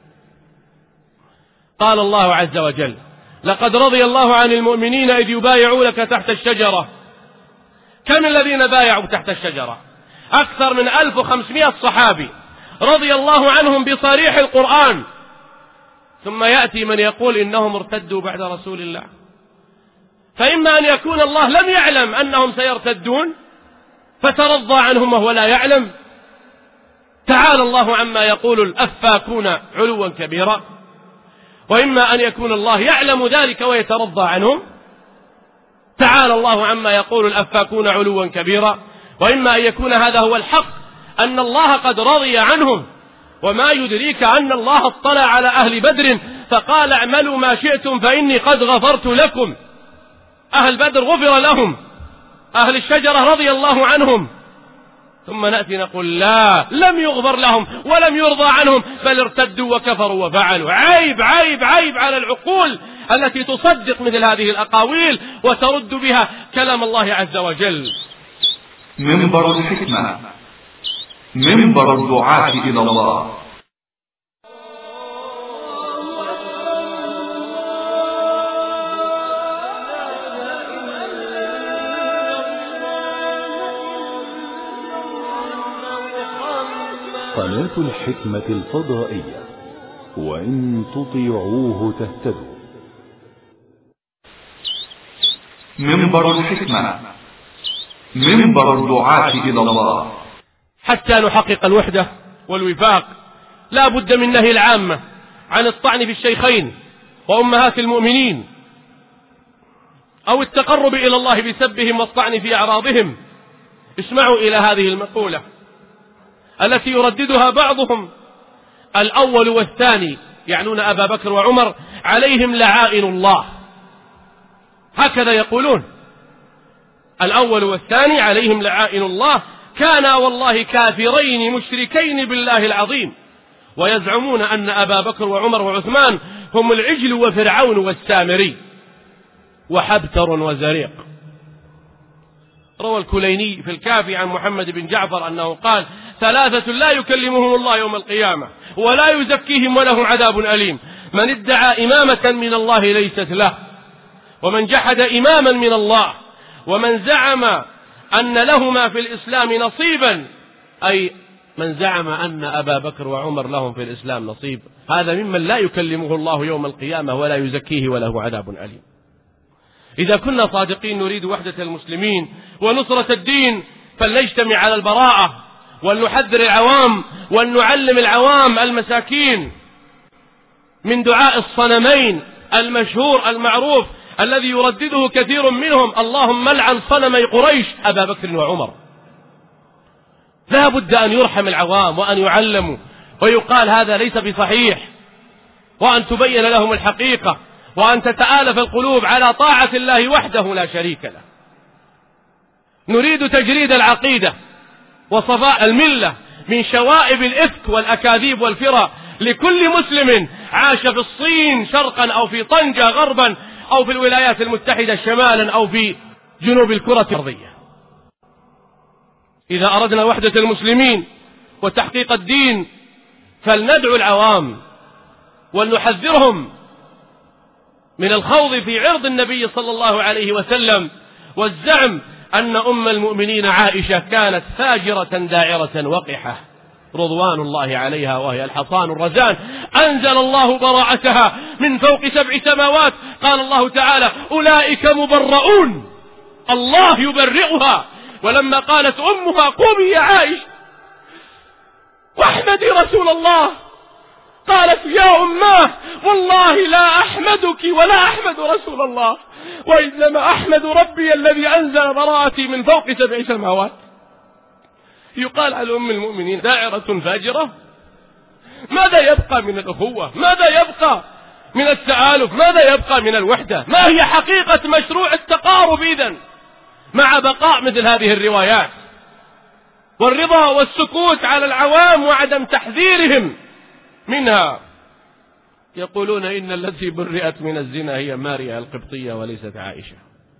قال الله عز وجل: لقد رضي الله عن المؤمنين إذ يبايعونك تحت الشجرة. كم الذين بايعوا تحت الشجرة؟ أكثر من ألف وخمسمائة صحابي رضي الله عنهم بصريح القرآن. ثم يأتي من يقول إنهم ارتدوا بعد رسول الله. فإما أن يكون الله لم يعلم أنهم سيرتدون فترضى عنهم وهو لا يعلم، تعالى الله عما يقول الأفاكون علوا كبيرا، وإما أن يكون الله يعلم ذلك ويترضى عنهم، تعالى الله عما يقول الأفاكون علوا كبيرا، وإما أن يكون هذا هو الحق، أن الله قد رضي عنهم. وما يدريك أن الله اطلع على أهل بدر فقال: اعملوا ما شئتم فإني قد غفرت لكم. أهل بدر غفر لهم، أهل الشجرة رضي الله عنهم. ثم نأتي نقول: لا، لم يغفر لهم ولم يرضى عنهم، بل ارتدوا وكفروا وفعلوا. عيب عيب عيب على العقول التي تصدق مثل هذه الأقاويل وترد بها كلام الله عز وجل.
منبر الحكمة، منبر الدعاة إلى الله.
قناة الحكمة الفضائية، وإن تطيعوه تهتدوا.
منبر الحكمة، منبر الدعاة إلى الله.
حتى نحقق الوحدة والوفاق لا بد من نهي العامة عن الطعن في الشيخين وأمهات المؤمنين، أو التقرب إلى الله بسبهم والطعن في أعراضهم. اسمعوا إلى هذه المقولة التي يرددها بعضهم: الأول والثاني، يعنون أبا بكر وعمر، عليهم لعائن الله. هكذا يقولون: الأول والثاني عليهم لعائن الله، كانا والله كافرين مشركين بالله العظيم. ويزعمون أن أبا بكر وعمر وعثمان هم العجل وفرعون والسامري وحبتر وزريق. روى الكليني في الكافي عن محمد بن جعفر أنه قال: ثلاثة لا يكلمهم الله يوم القيامة ولا يزكيهم ولهم عذاب أليم: من ادعى إمامة من الله ليست له، ومن جحد إماما من الله، ومن زعم أن لهما في الإسلام نصيبا، أي من زعم أن أبا بكر وعمر لهم في الإسلام نصيب، هذا ممن لا يكلمه الله يوم القيامة ولا يزكيه وله عذاب أليم. إذا كنا صادقين نريد وحدة المسلمين ونصرة الدين فلنجتمع على البراءة، ولنحذر العوام، ولنعلم العوام المساكين من دعاء الصنمين المشهور المعروف الذي يردده كثير منهم: اللهم لعن صنمي قريش أبا بكر وعمر. لا بد أن يرحم العوام وأن يعلموا ويقال هذا ليس بصحيح، وأن تبين لهم الحقيقة، وأن تتآلف القلوب على طاعة الله وحده لا شريك له. نريد تجريد العقيدة وصفاء الملة من شوائب الإفك والأكاذيب والفرى لكل مسلم عاش في الصين شرقا أو في طنجة غربا أو في الولايات المتحدة شمالا أو في جنوب الكرة الأرضية. إذا أردنا وحدة المسلمين وتحقيق الدين فلندعو العوام ولنحذرهم من الخوض في عرض النبي صلى الله عليه وسلم والزعم أن أم المؤمنين عائشة كانت فاجرة داعرة وقحة رضوان الله عليها، وهي الحصان الرزان أنزل الله براءتها من فوق سبع سماوات. قال الله تعالى: أولئك مبرؤون، الله يبرئها. ولما قالت أمها: قومي يا عائشة واحمدي رسول الله، قالت: يا أماه والله لا أحمدك ولا أحمد رسول الله، وإنما أحمد ربي الذي أنزل براءتي من فوق سبع سماوات. يقال على أم المؤمنين داعرة فاجرة؟ ماذا يبقى من الأخوة؟ ماذا يبقى من التآلف؟ ماذا يبقى من الوحدة؟ ما هي حقيقة مشروع التقارب إذن مع بقاء مثل هذه الروايات والرضا والسكوت على العوام وعدم تحذيرهم منها؟ يقولون إن التي برئت من الزنا هي ماريا القبطية وليست عائشة،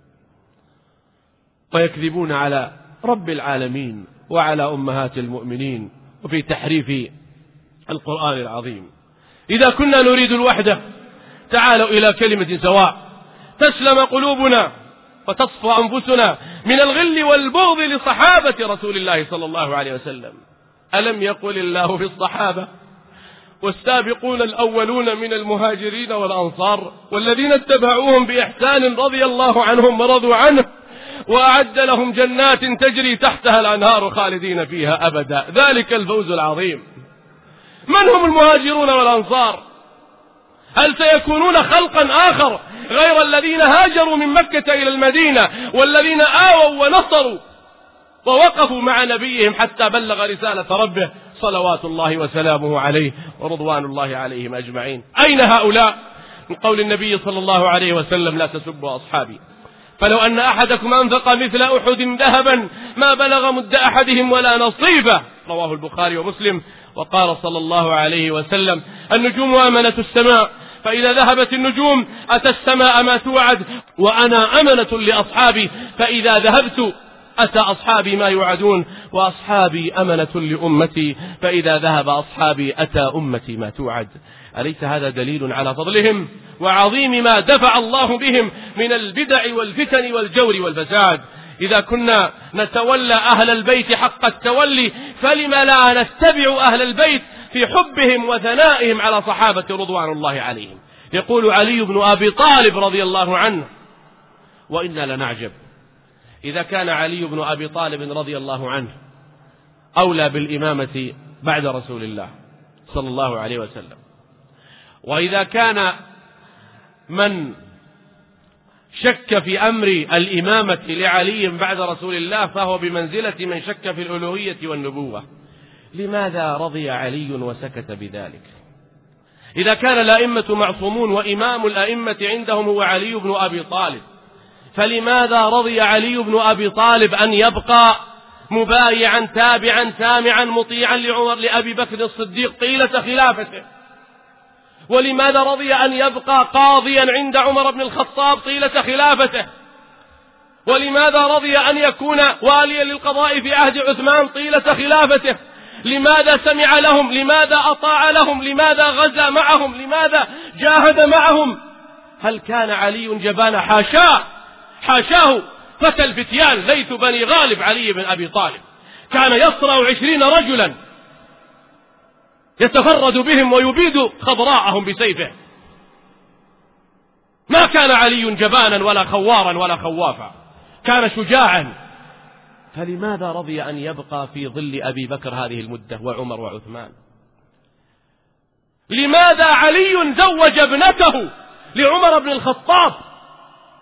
ويكذبون على رب العالمين وعلى أمهات المؤمنين وفي تحريف القرآن العظيم. إذا كنا نريد الوحدة تعالوا إلى كلمة سواء تسلم قلوبنا وتصفى أنفسنا من الغل والبغض لصحابة رسول الله صلى الله عليه وسلم. ألم يقل الله في الصحابة: والسابقون الأولون من المهاجرين والأنصار والذين اتبعوهم بإحسان رضي الله عنهم ورضوا عنه وأعد لهم جنات تجري تحتها الأنهار خالدين فيها أبدا، ذلك الفوز العظيم. من هم المهاجرون والأنصار؟ هل سيكونون خلقا آخر غير الذين هاجروا من مكة إلى المدينة والذين آووا ونصروا ووقفوا مع نبيهم حتى بلغ رسالة ربه صلوات الله وسلامه عليه ورضوان الله عليهم أجمعين؟ أين هؤلاء؟ من قول النبي صلى الله عليه وسلم: لا تسبوا أصحابي، فلو أن أحدكم أنفق مثل أحد ذهبا ما بلغ مد أحدهم ولا نصيبه، رواه البخاري ومسلم. وقال صلى الله عليه وسلم: النجوم أمنة السماء، فإذا ذهبت النجوم أتى السماء ما توعد، وأنا أمنة لأصحابي، فإذا ذهبت أتى أصحابي ما يوعدون، وأصحابي أمنة لأمتي، فإذا ذهب أصحابي أتى أمتي ما توعد. أليس هذا دليل على فضلهم وعظيم ما دفع الله بهم من البدع والفتن والجور والفساد؟ إذا كنا نتولى أهل البيت حق التولي فلم لا نتبع أهل البيت في حبهم وثنائهم على صحابة رضوان الله عليهم؟ يقول علي بن أبي طالب رضي الله عنه: وإنا لنعجب إذا كان علي بن أبي طالب رضي الله عنه أولى بالإمامة بعد رسول الله صلى الله عليه وسلم، وإذا كان من شك في أمر الإمامة لعلي بعد رسول الله فهو بمنزلة من شك في الألوهية والنبوة، لماذا رضي علي وسكت بذلك؟ إذا كان الأئمة معصومون وإمام الأئمة عندهم هو علي بن أبي طالب، فلماذا رضي علي بن أبي طالب أن يبقى مبايعا تابعا سامعا مطيعا لعمر لأبي بكر الصديق طيلة خلافته؟ ولماذا رضي أن يبقى قاضيا عند عمر بن الخطاب طيلة خلافته؟ ولماذا رضي أن يكون واليا للقضاء في عهد عثمان طيلة خلافته؟ لماذا سمع لهم؟ لماذا أطاع لهم؟ لماذا غزا معهم؟ لماذا جاهد معهم؟ هل كان علي جبان؟ حاشاه حاشاه، فتى الفتيان ليث بني غالب علي بن أبي طالب كان يصرع عشرين رجلا يتفرد بهم ويبيد خضراءهم بسيفه. ما كان علي جبانا ولا خوارا ولا خوافا، كان شجاعا. فلماذا رضي أن يبقى في ظل أبي بكر هذه المدة وعمر وعثمان؟ لماذا علي زوج ابنته لعمر بن الخطاب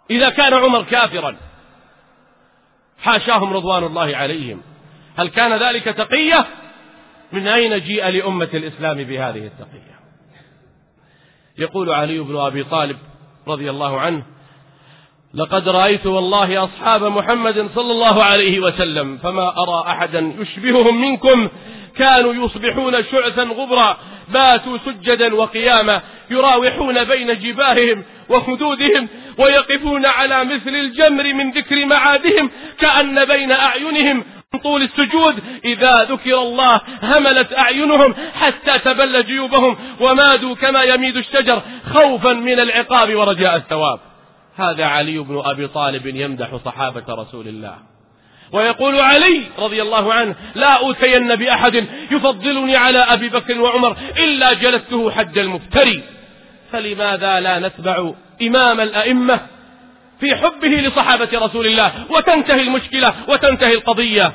إذا كان عمر كافرا حاشاهم رضوان الله عليهم، هل كان ذلك تقية؟ من أين جيء لأمة الإسلام بهذه التقية؟ يقول علي بن أبي طالب رضي الله عنه: لقد رأيت والله أصحاب محمد صلى الله عليه وسلم فما أرى أحدا يشبههم منكم، كانوا يصبحون شعثا غبرا، باتوا سجدا وقياما، يراوحون بين جباههم وخدودهم، ويقفون على مثل الجمر من ذكر معادهم، كأن بين أعينهم من طول السجود إذا ذكر الله هملت أعينهم حتى تبل جيوبهم، ومادوا كما يميد الشجر خوفا من العقاب ورجاء الثواب. هذا علي بن أبي طالب يمدح صحابة رسول الله، ويقول علي رضي الله عنه: لا أوتين بأحد يفضلني على أبي بكر وعمر إلا جلسته حد المفتري. فلماذا لا نتبع إمام الأئمة في حبه لصحابة رسول الله وتنتهي المشكلة وتنتهي القضية؟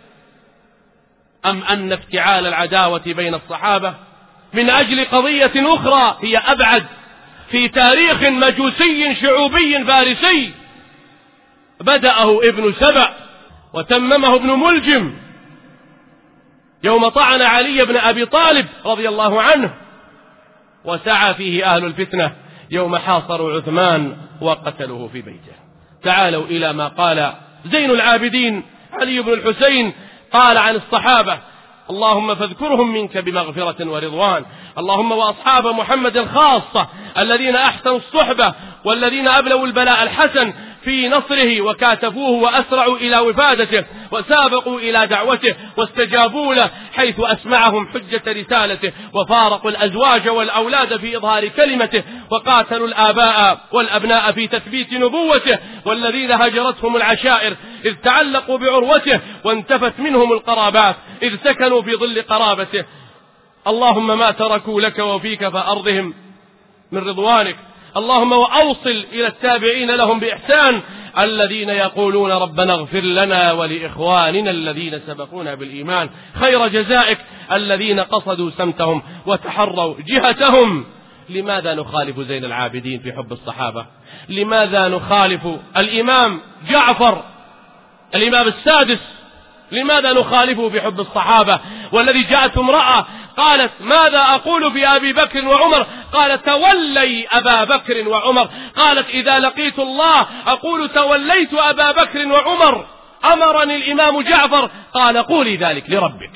أم أن افتعال العداوة بين الصحابة من أجل قضية أخرى هي أبعد في تاريخ مجوسي شعوبي فارسي بدأه ابن سبأ وتممه ابن ملجم يوم طعن علي بن أبي طالب رضي الله عنه، وسعى فيه أهل الفتنة يوم حاصروا عثمان وقتلوه في بيته. تعالوا إلى ما قال زين العابدين علي بن الحسين، قال عن الصحابة: اللهم فاذكرهم منك بمغفرة ورضوان، اللهم وأصحاب محمد خاصة الذين أحسنوا الصحبة والذين أبلوا البلاء الحسن في نصره وكاتفوه وأسرعوا إلى وفادته وسابقوا إلى دعوته واستجابوا له حيث أسمعهم حجة رسالته، وفارقوا الأزواج والأولاد في إظهار كلمته، وقاتلوا الآباء والأبناء في تثبيت نبوته، والذين هجرتهم العشائر إذ تعلقوا بعروته وانتفت منهم القرابات إذ سكنوا في ظل قرابته. اللهم ما تركوا لك وفيك فأرضهم من رضوانك، اللهم وأوصل إلى التابعين لهم بإحسان الذين يقولون ربنا اغفر لنا ولإخواننا الذين سبقونا بالإيمان خير جزائك الذين قصدوا سمتهم وتحروا جهتهم. لماذا نخالف زين العابدين في حب الصحابة؟ لماذا نخالف الإمام جعفر الإمام السادس؟ لماذا نخالفه في حب الصحابة؟ والذي جاءت امرأة قالت: ماذا أقول في أبي بكر وعمر؟ قال: تولي أبا بكر وعمر. قالت: إذا لقيت الله أقول توليت أبا بكر وعمر. أمرني الإمام جعفر قال: قولي ذلك لربك.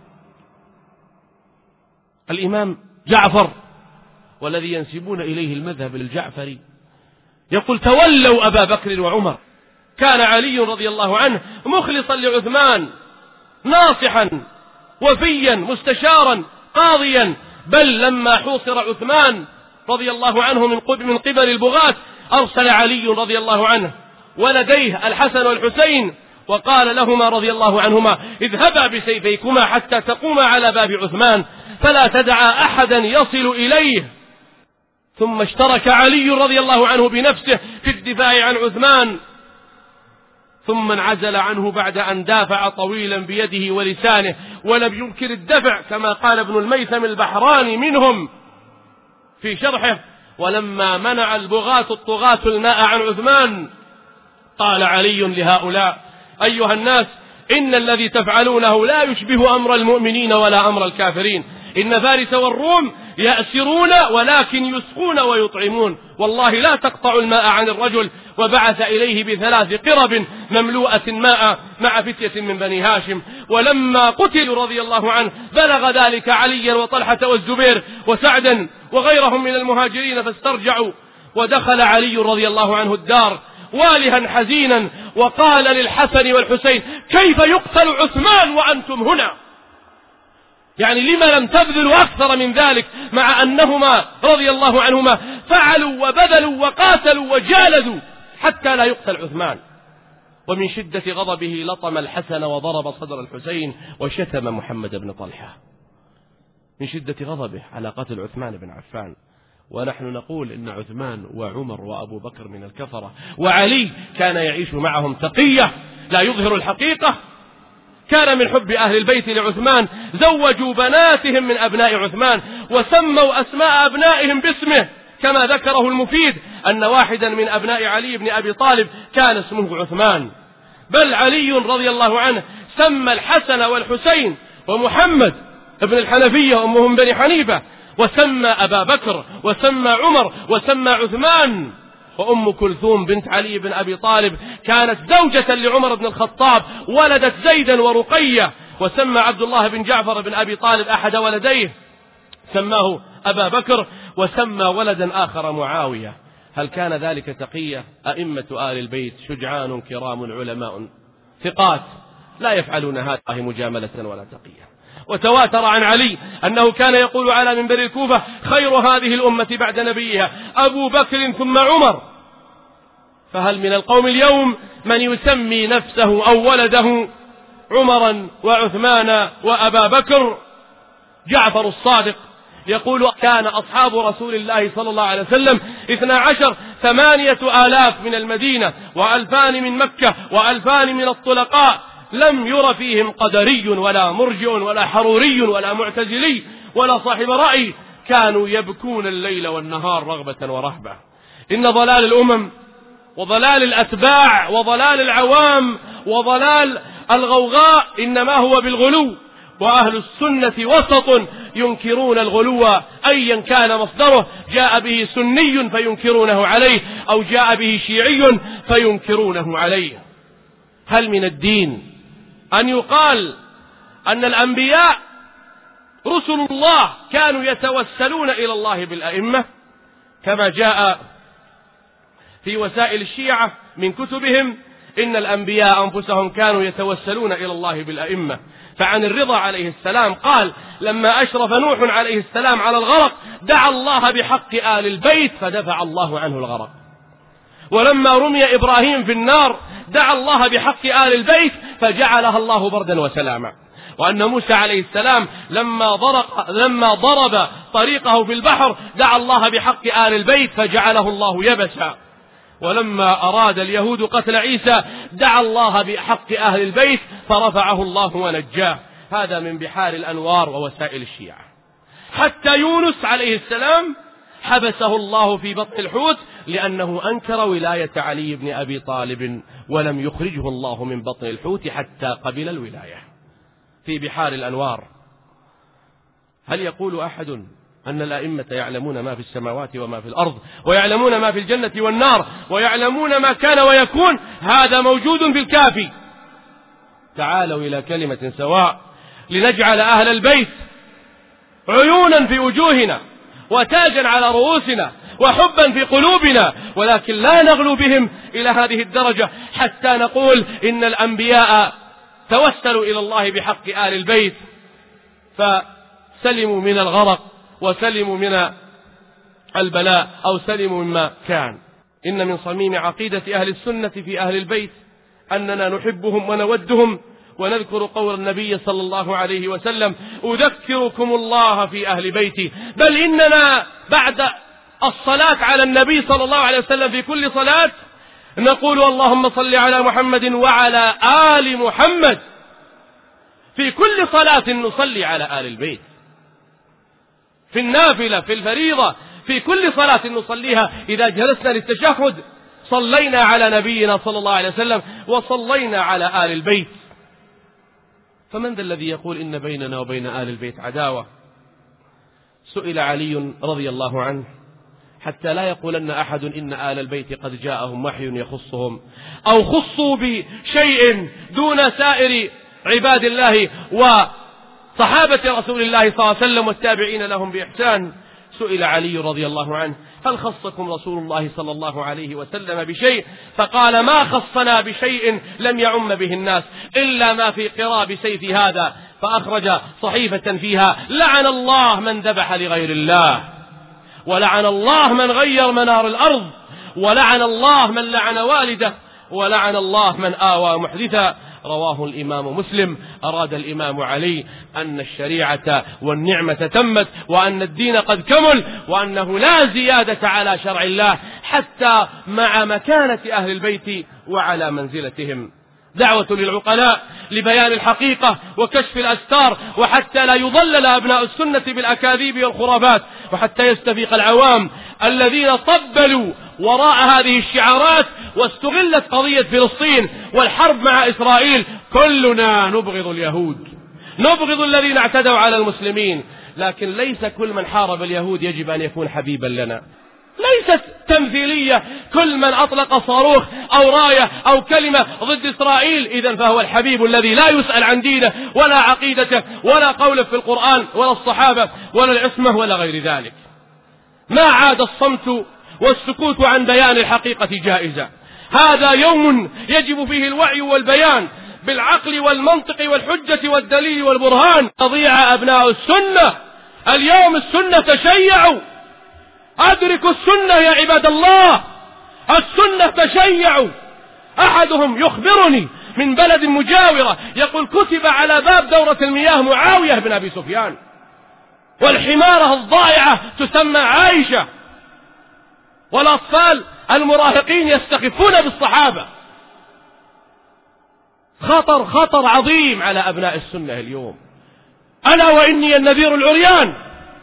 الإمام جعفر والذي ينسبون إليه المذهب الجعفري يقول: تولوا أبا بكر وعمر. كان علي رضي الله عنه مخلصا لعثمان، ناصحا وفيا مستشارا قاضيا، بل لما حوصر عثمان رضي الله عنه من قبل البغاة أرسل علي رضي الله عنه ولديه الحسن والحسين وقال لهما رضي الله عنهما: اذهبا بسيفيكما حتى تقوما على باب عثمان فلا تدعا أحدا يصل إليه. ثم اشترك علي رضي الله عنه بنفسه في الدفاع عن عثمان، ثم انعزل عنه بعد أن دافع طويلا بيده ولسانه ولم ينكر الدفع كما قال ابن الميثم البحراني منهم في شرحه: ولما منع البغاة الطغاة الماء عن عثمان قال علي لهؤلاء: أيها الناس، إن الذي تفعلونه لا يشبه أمر المؤمنين ولا أمر الكافرين، إن فارس والروم يأسرون ولكن يسقون ويطعمون، والله لا تقطع الماء عن الرجل. وبعث إليه بثلاث قرب مملوءة ماء مع فتية من بني هاشم. ولما قتل رضي الله عنه بلغ ذلك عليا وطلحة والزبير وسعدا وغيرهم من المهاجرين فاسترجعوا، ودخل علي رضي الله عنه الدار والها حزينا وقال للحسن والحسين: كيف يقتل عثمان وأنتم هنا؟ يعني لما لم تبذلوا أكثر من ذلك، مع أنهما رضي الله عنهما فعلوا وبذلوا وقاتلوا وجالدوا حتى لا يقتل عثمان. ومن شدة غضبه لطم الحسن وضرب صدر الحسين وشتم محمد بن طلحة من شدة غضبه على قتل عثمان بن عفان. ونحن نقول إن عثمان وعمر وأبو بكر من الكفرة، وعلي كان يعيش معهم تقية لا يظهر الحقيقة. كان من حب أهل البيت لعثمان زوجوا بناتهم من أبناء عثمان وسموا أسماء أبنائهم باسمه، كما ذكره المفيد أن واحدا من أبناء علي بن أبي طالب كان اسمه عثمان، بل علي رضي الله عنه سمى الحسن والحسين ومحمد ابن الحنفية وأمهم بني حنيفة، وسمى أبا بكر وسمى عمر وسمى عثمان. وأم كلثوم بنت علي بن أبي طالب كانت زوجة لعمر بن الخطاب، ولدت زيدا ورقية، وسمى عبد الله بن جعفر بن أبي طالب أحد ولديه سماه أبا بكر، وسمى ولدا آخر معاوية. هل كان ذلك تقية؟ أئمة آل البيت شجعان كرام علماء ثقات لا يفعلون هذه مجاملة ولا تقية. وتواتر عن علي أنه كان يقول على منبر الكوفة: خير هذه الأمة بعد نبيها أبو بكر ثم عمر. فهل من القوم اليوم من يسمي نفسه أو ولده عمرا وعثمان وأبا بكر؟ جعفر الصادق يقول: كان أصحاب رسول الله صلى الله عليه وسلم اثنا عشر ثمانية آلاف من المدينة وألفان من مكة وألفان من الطلقاء، لم ير فيهم قدري ولا مرجئ ولا حروري ولا معتزلي ولا صاحب رأي، كانوا يبكون الليل والنهار رغبة ورهبة. إن ضلال الأمم وضلال الأتباع وضلال العوام وضلال الغوغاء إنما هو بالغلو، وأهل السنة وسط ينكرون الغلو أيا كان مصدره، جاء به سني فينكرونه عليه أو جاء به شيعي فينكرونه عليه. هل من الدين أن يقال أن الأنبياء رسل الله كانوا يتوسلون إلى الله بالأئمة كما جاء في وسائل الشيعة من كتبهم؟ إن الأنبياء أنفسهم كانوا يتوسلون إلى الله بالأئمة. فعن الرضا عليه السلام قال: لما أشرف نوح عليه السلام على الغرق دعا الله بحق آل البيت فدفع الله عنه الغرق. ولما رمي إبراهيم في النار دعا الله بحق آل البيت فجعلها الله بردا وسلاما. وأن موسى عليه السلام لما ضرب, لما ضرب طريقه في البحر دعا الله بحق آل البيت فجعله الله يبسا. ولما أراد اليهود قتل عيسى دعا الله بحق أهل البيت فرفعه الله ونجاه. هذا من بحار الأنوار ووسائل الشيعة. حتى يونس عليه السلام حبسه الله في بطن الحوت لأنه أنكر ولاية علي بن أبي طالب، ولم يخرجه الله من بطن الحوت حتى قبل الولاية. في بحار الأنوار. هل يقول أحد أن الأئمة يعلمون ما في السماوات وما في الأرض، ويعلمون ما في الجنة والنار، ويعلمون ما كان ويكون؟ هذا موجود في الكافي. تعالوا إلى كلمة سواء لنجعل أهل البيت عيونا في وجوهنا وتاجا على رؤوسنا وحبا في قلوبنا، ولكن لا نغلو بهم إلى هذه الدرجة حتى نقول إن الأنبياء توسلوا إلى الله بحق آل البيت فسلموا من الغرق وسلموا من البلاء أو سلموا مما كان. إن من صميم عقيدة أهل السنة في أهل البيت أننا نحبهم ونودهم، ونذكر قول النبي صلى الله عليه وسلم: أذكركم الله في أهل بيتي. بل إننا بعد الصلاة على النبي صلى الله عليه وسلم في كل صلاة نقول: اللهم صل على محمد وعلى آل محمد. في كل صلاة نصلي على آل البيت، في النافلة، في الفريضة، في كل صلاة نصليها. إذا جلسنا للتشهد صلينا على نبينا صلى الله عليه وسلم وصلينا على آل البيت. فمن ذا الذي يقول إن بيننا وبين آل البيت عداوة؟ سئل علي رضي الله عنه حتى لا يقولن أحد إن آل البيت قد جاءهم وحي يخصهم أو خصوا بشيء دون سائر عباد الله وصحابة رسول الله صلى الله عليه وسلم والتابعين لهم بإحسان. سئل علي رضي الله عنه: هل خصكم رسول الله صلى الله عليه وسلم بشيء؟ فقال: ما خصنا بشيء لم يعم به الناس إلا ما في قراب سيف هذا. فأخرج صحيفة فيها: لعن الله من ذبح لغير الله، ولعن الله من غير منار الأرض، ولعن الله من لعن والده، ولعن الله من آوى محدثا. رواه الإمام مسلم. أراد الإمام علي أن الشريعة والنعمة تمت، وأن الدين قد كمل، وأنه لا زيادة على شرع الله حتى مع مكانة أهل البيت وعلى منزلتهم. دعوة للعقلاء لبيان الحقيقة وكشف الأستار، وحتى لا يضلل أبناء السنة بالأكاذيب والخرافات، وحتى يستفيق العوام الذين طبلوا وراء هذه الشعارات، واستغلت قضية فلسطين والحرب مع إسرائيل. كلنا نبغض اليهود، نبغض الذين اعتدوا على المسلمين، لكن ليس كل من حارب اليهود يجب أن يكون حبيبا لنا. ليست تمثيلية كل من أطلق صاروخ أو راية أو كلمة ضد إسرائيل إذن فهو الحبيب الذي لا يسأل عن دينه ولا عقيدته ولا قوله في القرآن ولا الصحابة ولا العصمة ولا غير ذلك. ما عاد الصمت والسكوت عن بيان الحقيقة جائزة. هذا يوم يجب فيه الوعي والبيان بالعقل والمنطق والحجة والدليل والبرهان. تضيع أبناء السنة اليوم. السنة تشيعوا، أدركوا السنة يا عباد الله، السنة تشيعوا. أحدهم يخبرني من بلد مجاورة يقول كتب على باب دورة المياه معاوية بن أبي سفيان، والحمارة الضائعة تسمى عائشة، والأطفال المراهقين يستخفون بالصحابة. خطر خطر عظيم على أبناء السنة اليوم. أنا وإني النذير العريان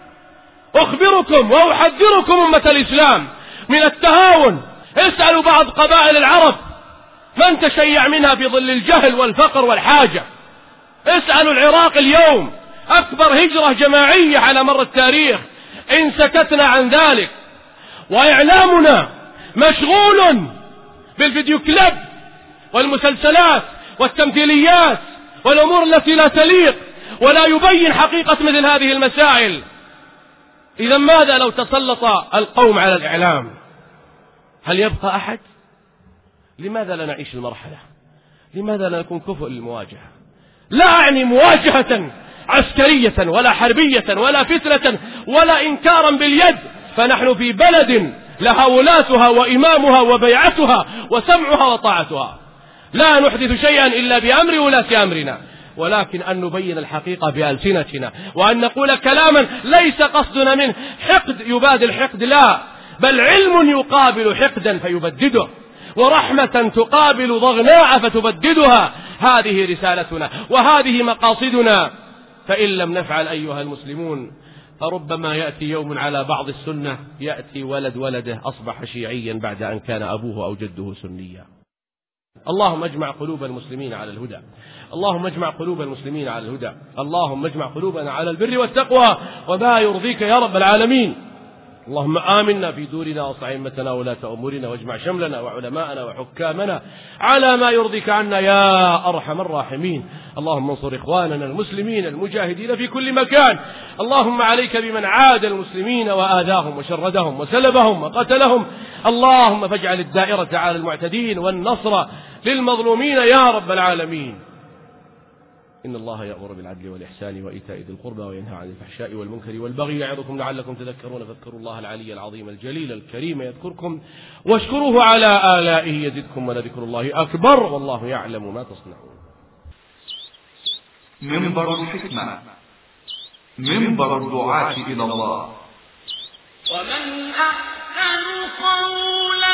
أخبركم وأحذركم أمة الإسلام من التهاون. اسألوا بعض قبائل العرب من تشيع منها في ظل الجهل والفقر والحاجة. اسألوا العراق اليوم، أكبر هجرة جماعية على مر التاريخ. إن سكتنا عن ذلك وإعلامنا مشغول بالفيديو كليب والمسلسلات والتمثيليات والأمور التي لا تليق ولا يبين حقيقة مثل هذه المسائل، إذا ماذا لو تسلط القوم على الإعلام؟ هل يبقى أحد؟ لماذا لا نعيش المرحلة؟ لماذا لا نكون كفؤ للمواجهة؟ لا أعني مواجهة عسكرية ولا حربية ولا فتنة ولا إنكارا باليد، فنحن في بلد لها ولاتها وإمامها وبيعتها وسمعها وطاعتها. لا نحدث شيئا إلا بأمر ولاة أمرنا، ولكن أن نبين الحقيقة بألسنتنا، وأن نقول كلاما ليس قصدنا منه حقد يبادل حقد، لا، بل علم يقابل حقدا فيبدده، ورحمة تقابل ضغناء فتبددها. هذه رسالتنا وهذه مقاصدنا. فإن لم نفعل أيها المسلمون فربما يأتي يوم على بعض السنة يأتي ولد ولده أصبح شيعيا بعد أن كان أبوه أو جده سنيا. اللهم اجمع قلوب المسلمين على الهدى، اللهم اجمع قلوب المسلمين على الهدى، اللهم اجمع قلوبنا على البر والتقوى وما يرضيك يا رب العالمين. اللهم آمنا في دورنا وصعيمتنا ولاة أمورنا، واجمع شملنا وعلماءنا وحكامنا على ما يرضيك عنا يا أرحم الراحمين. اللهم انصر إخواننا المسلمين المجاهدين في كل مكان. اللهم عليك بمن عاد المسلمين وآذاهم وشردهم وسلبهم وقتلهم. اللهم فاجعل الدائرة على المعتدين والنصر للمظلومين يا رب العالمين. إن الله يأمر بالعدل والإحسان وإيتاء ذي القربى وينهى عن الفحشاء والمنكر والبغي يعظكم لعلكم تذكرون، فاذكروا الله العلي العظيم الجليل الكريم يذكركم، واشكروه على آلائه يزدكم، ولذكر الله أكبر والله يعلم ما تصنعون.
منبر الحكمة، منبر الدعاة إلى الله.
ومن أحسن قولا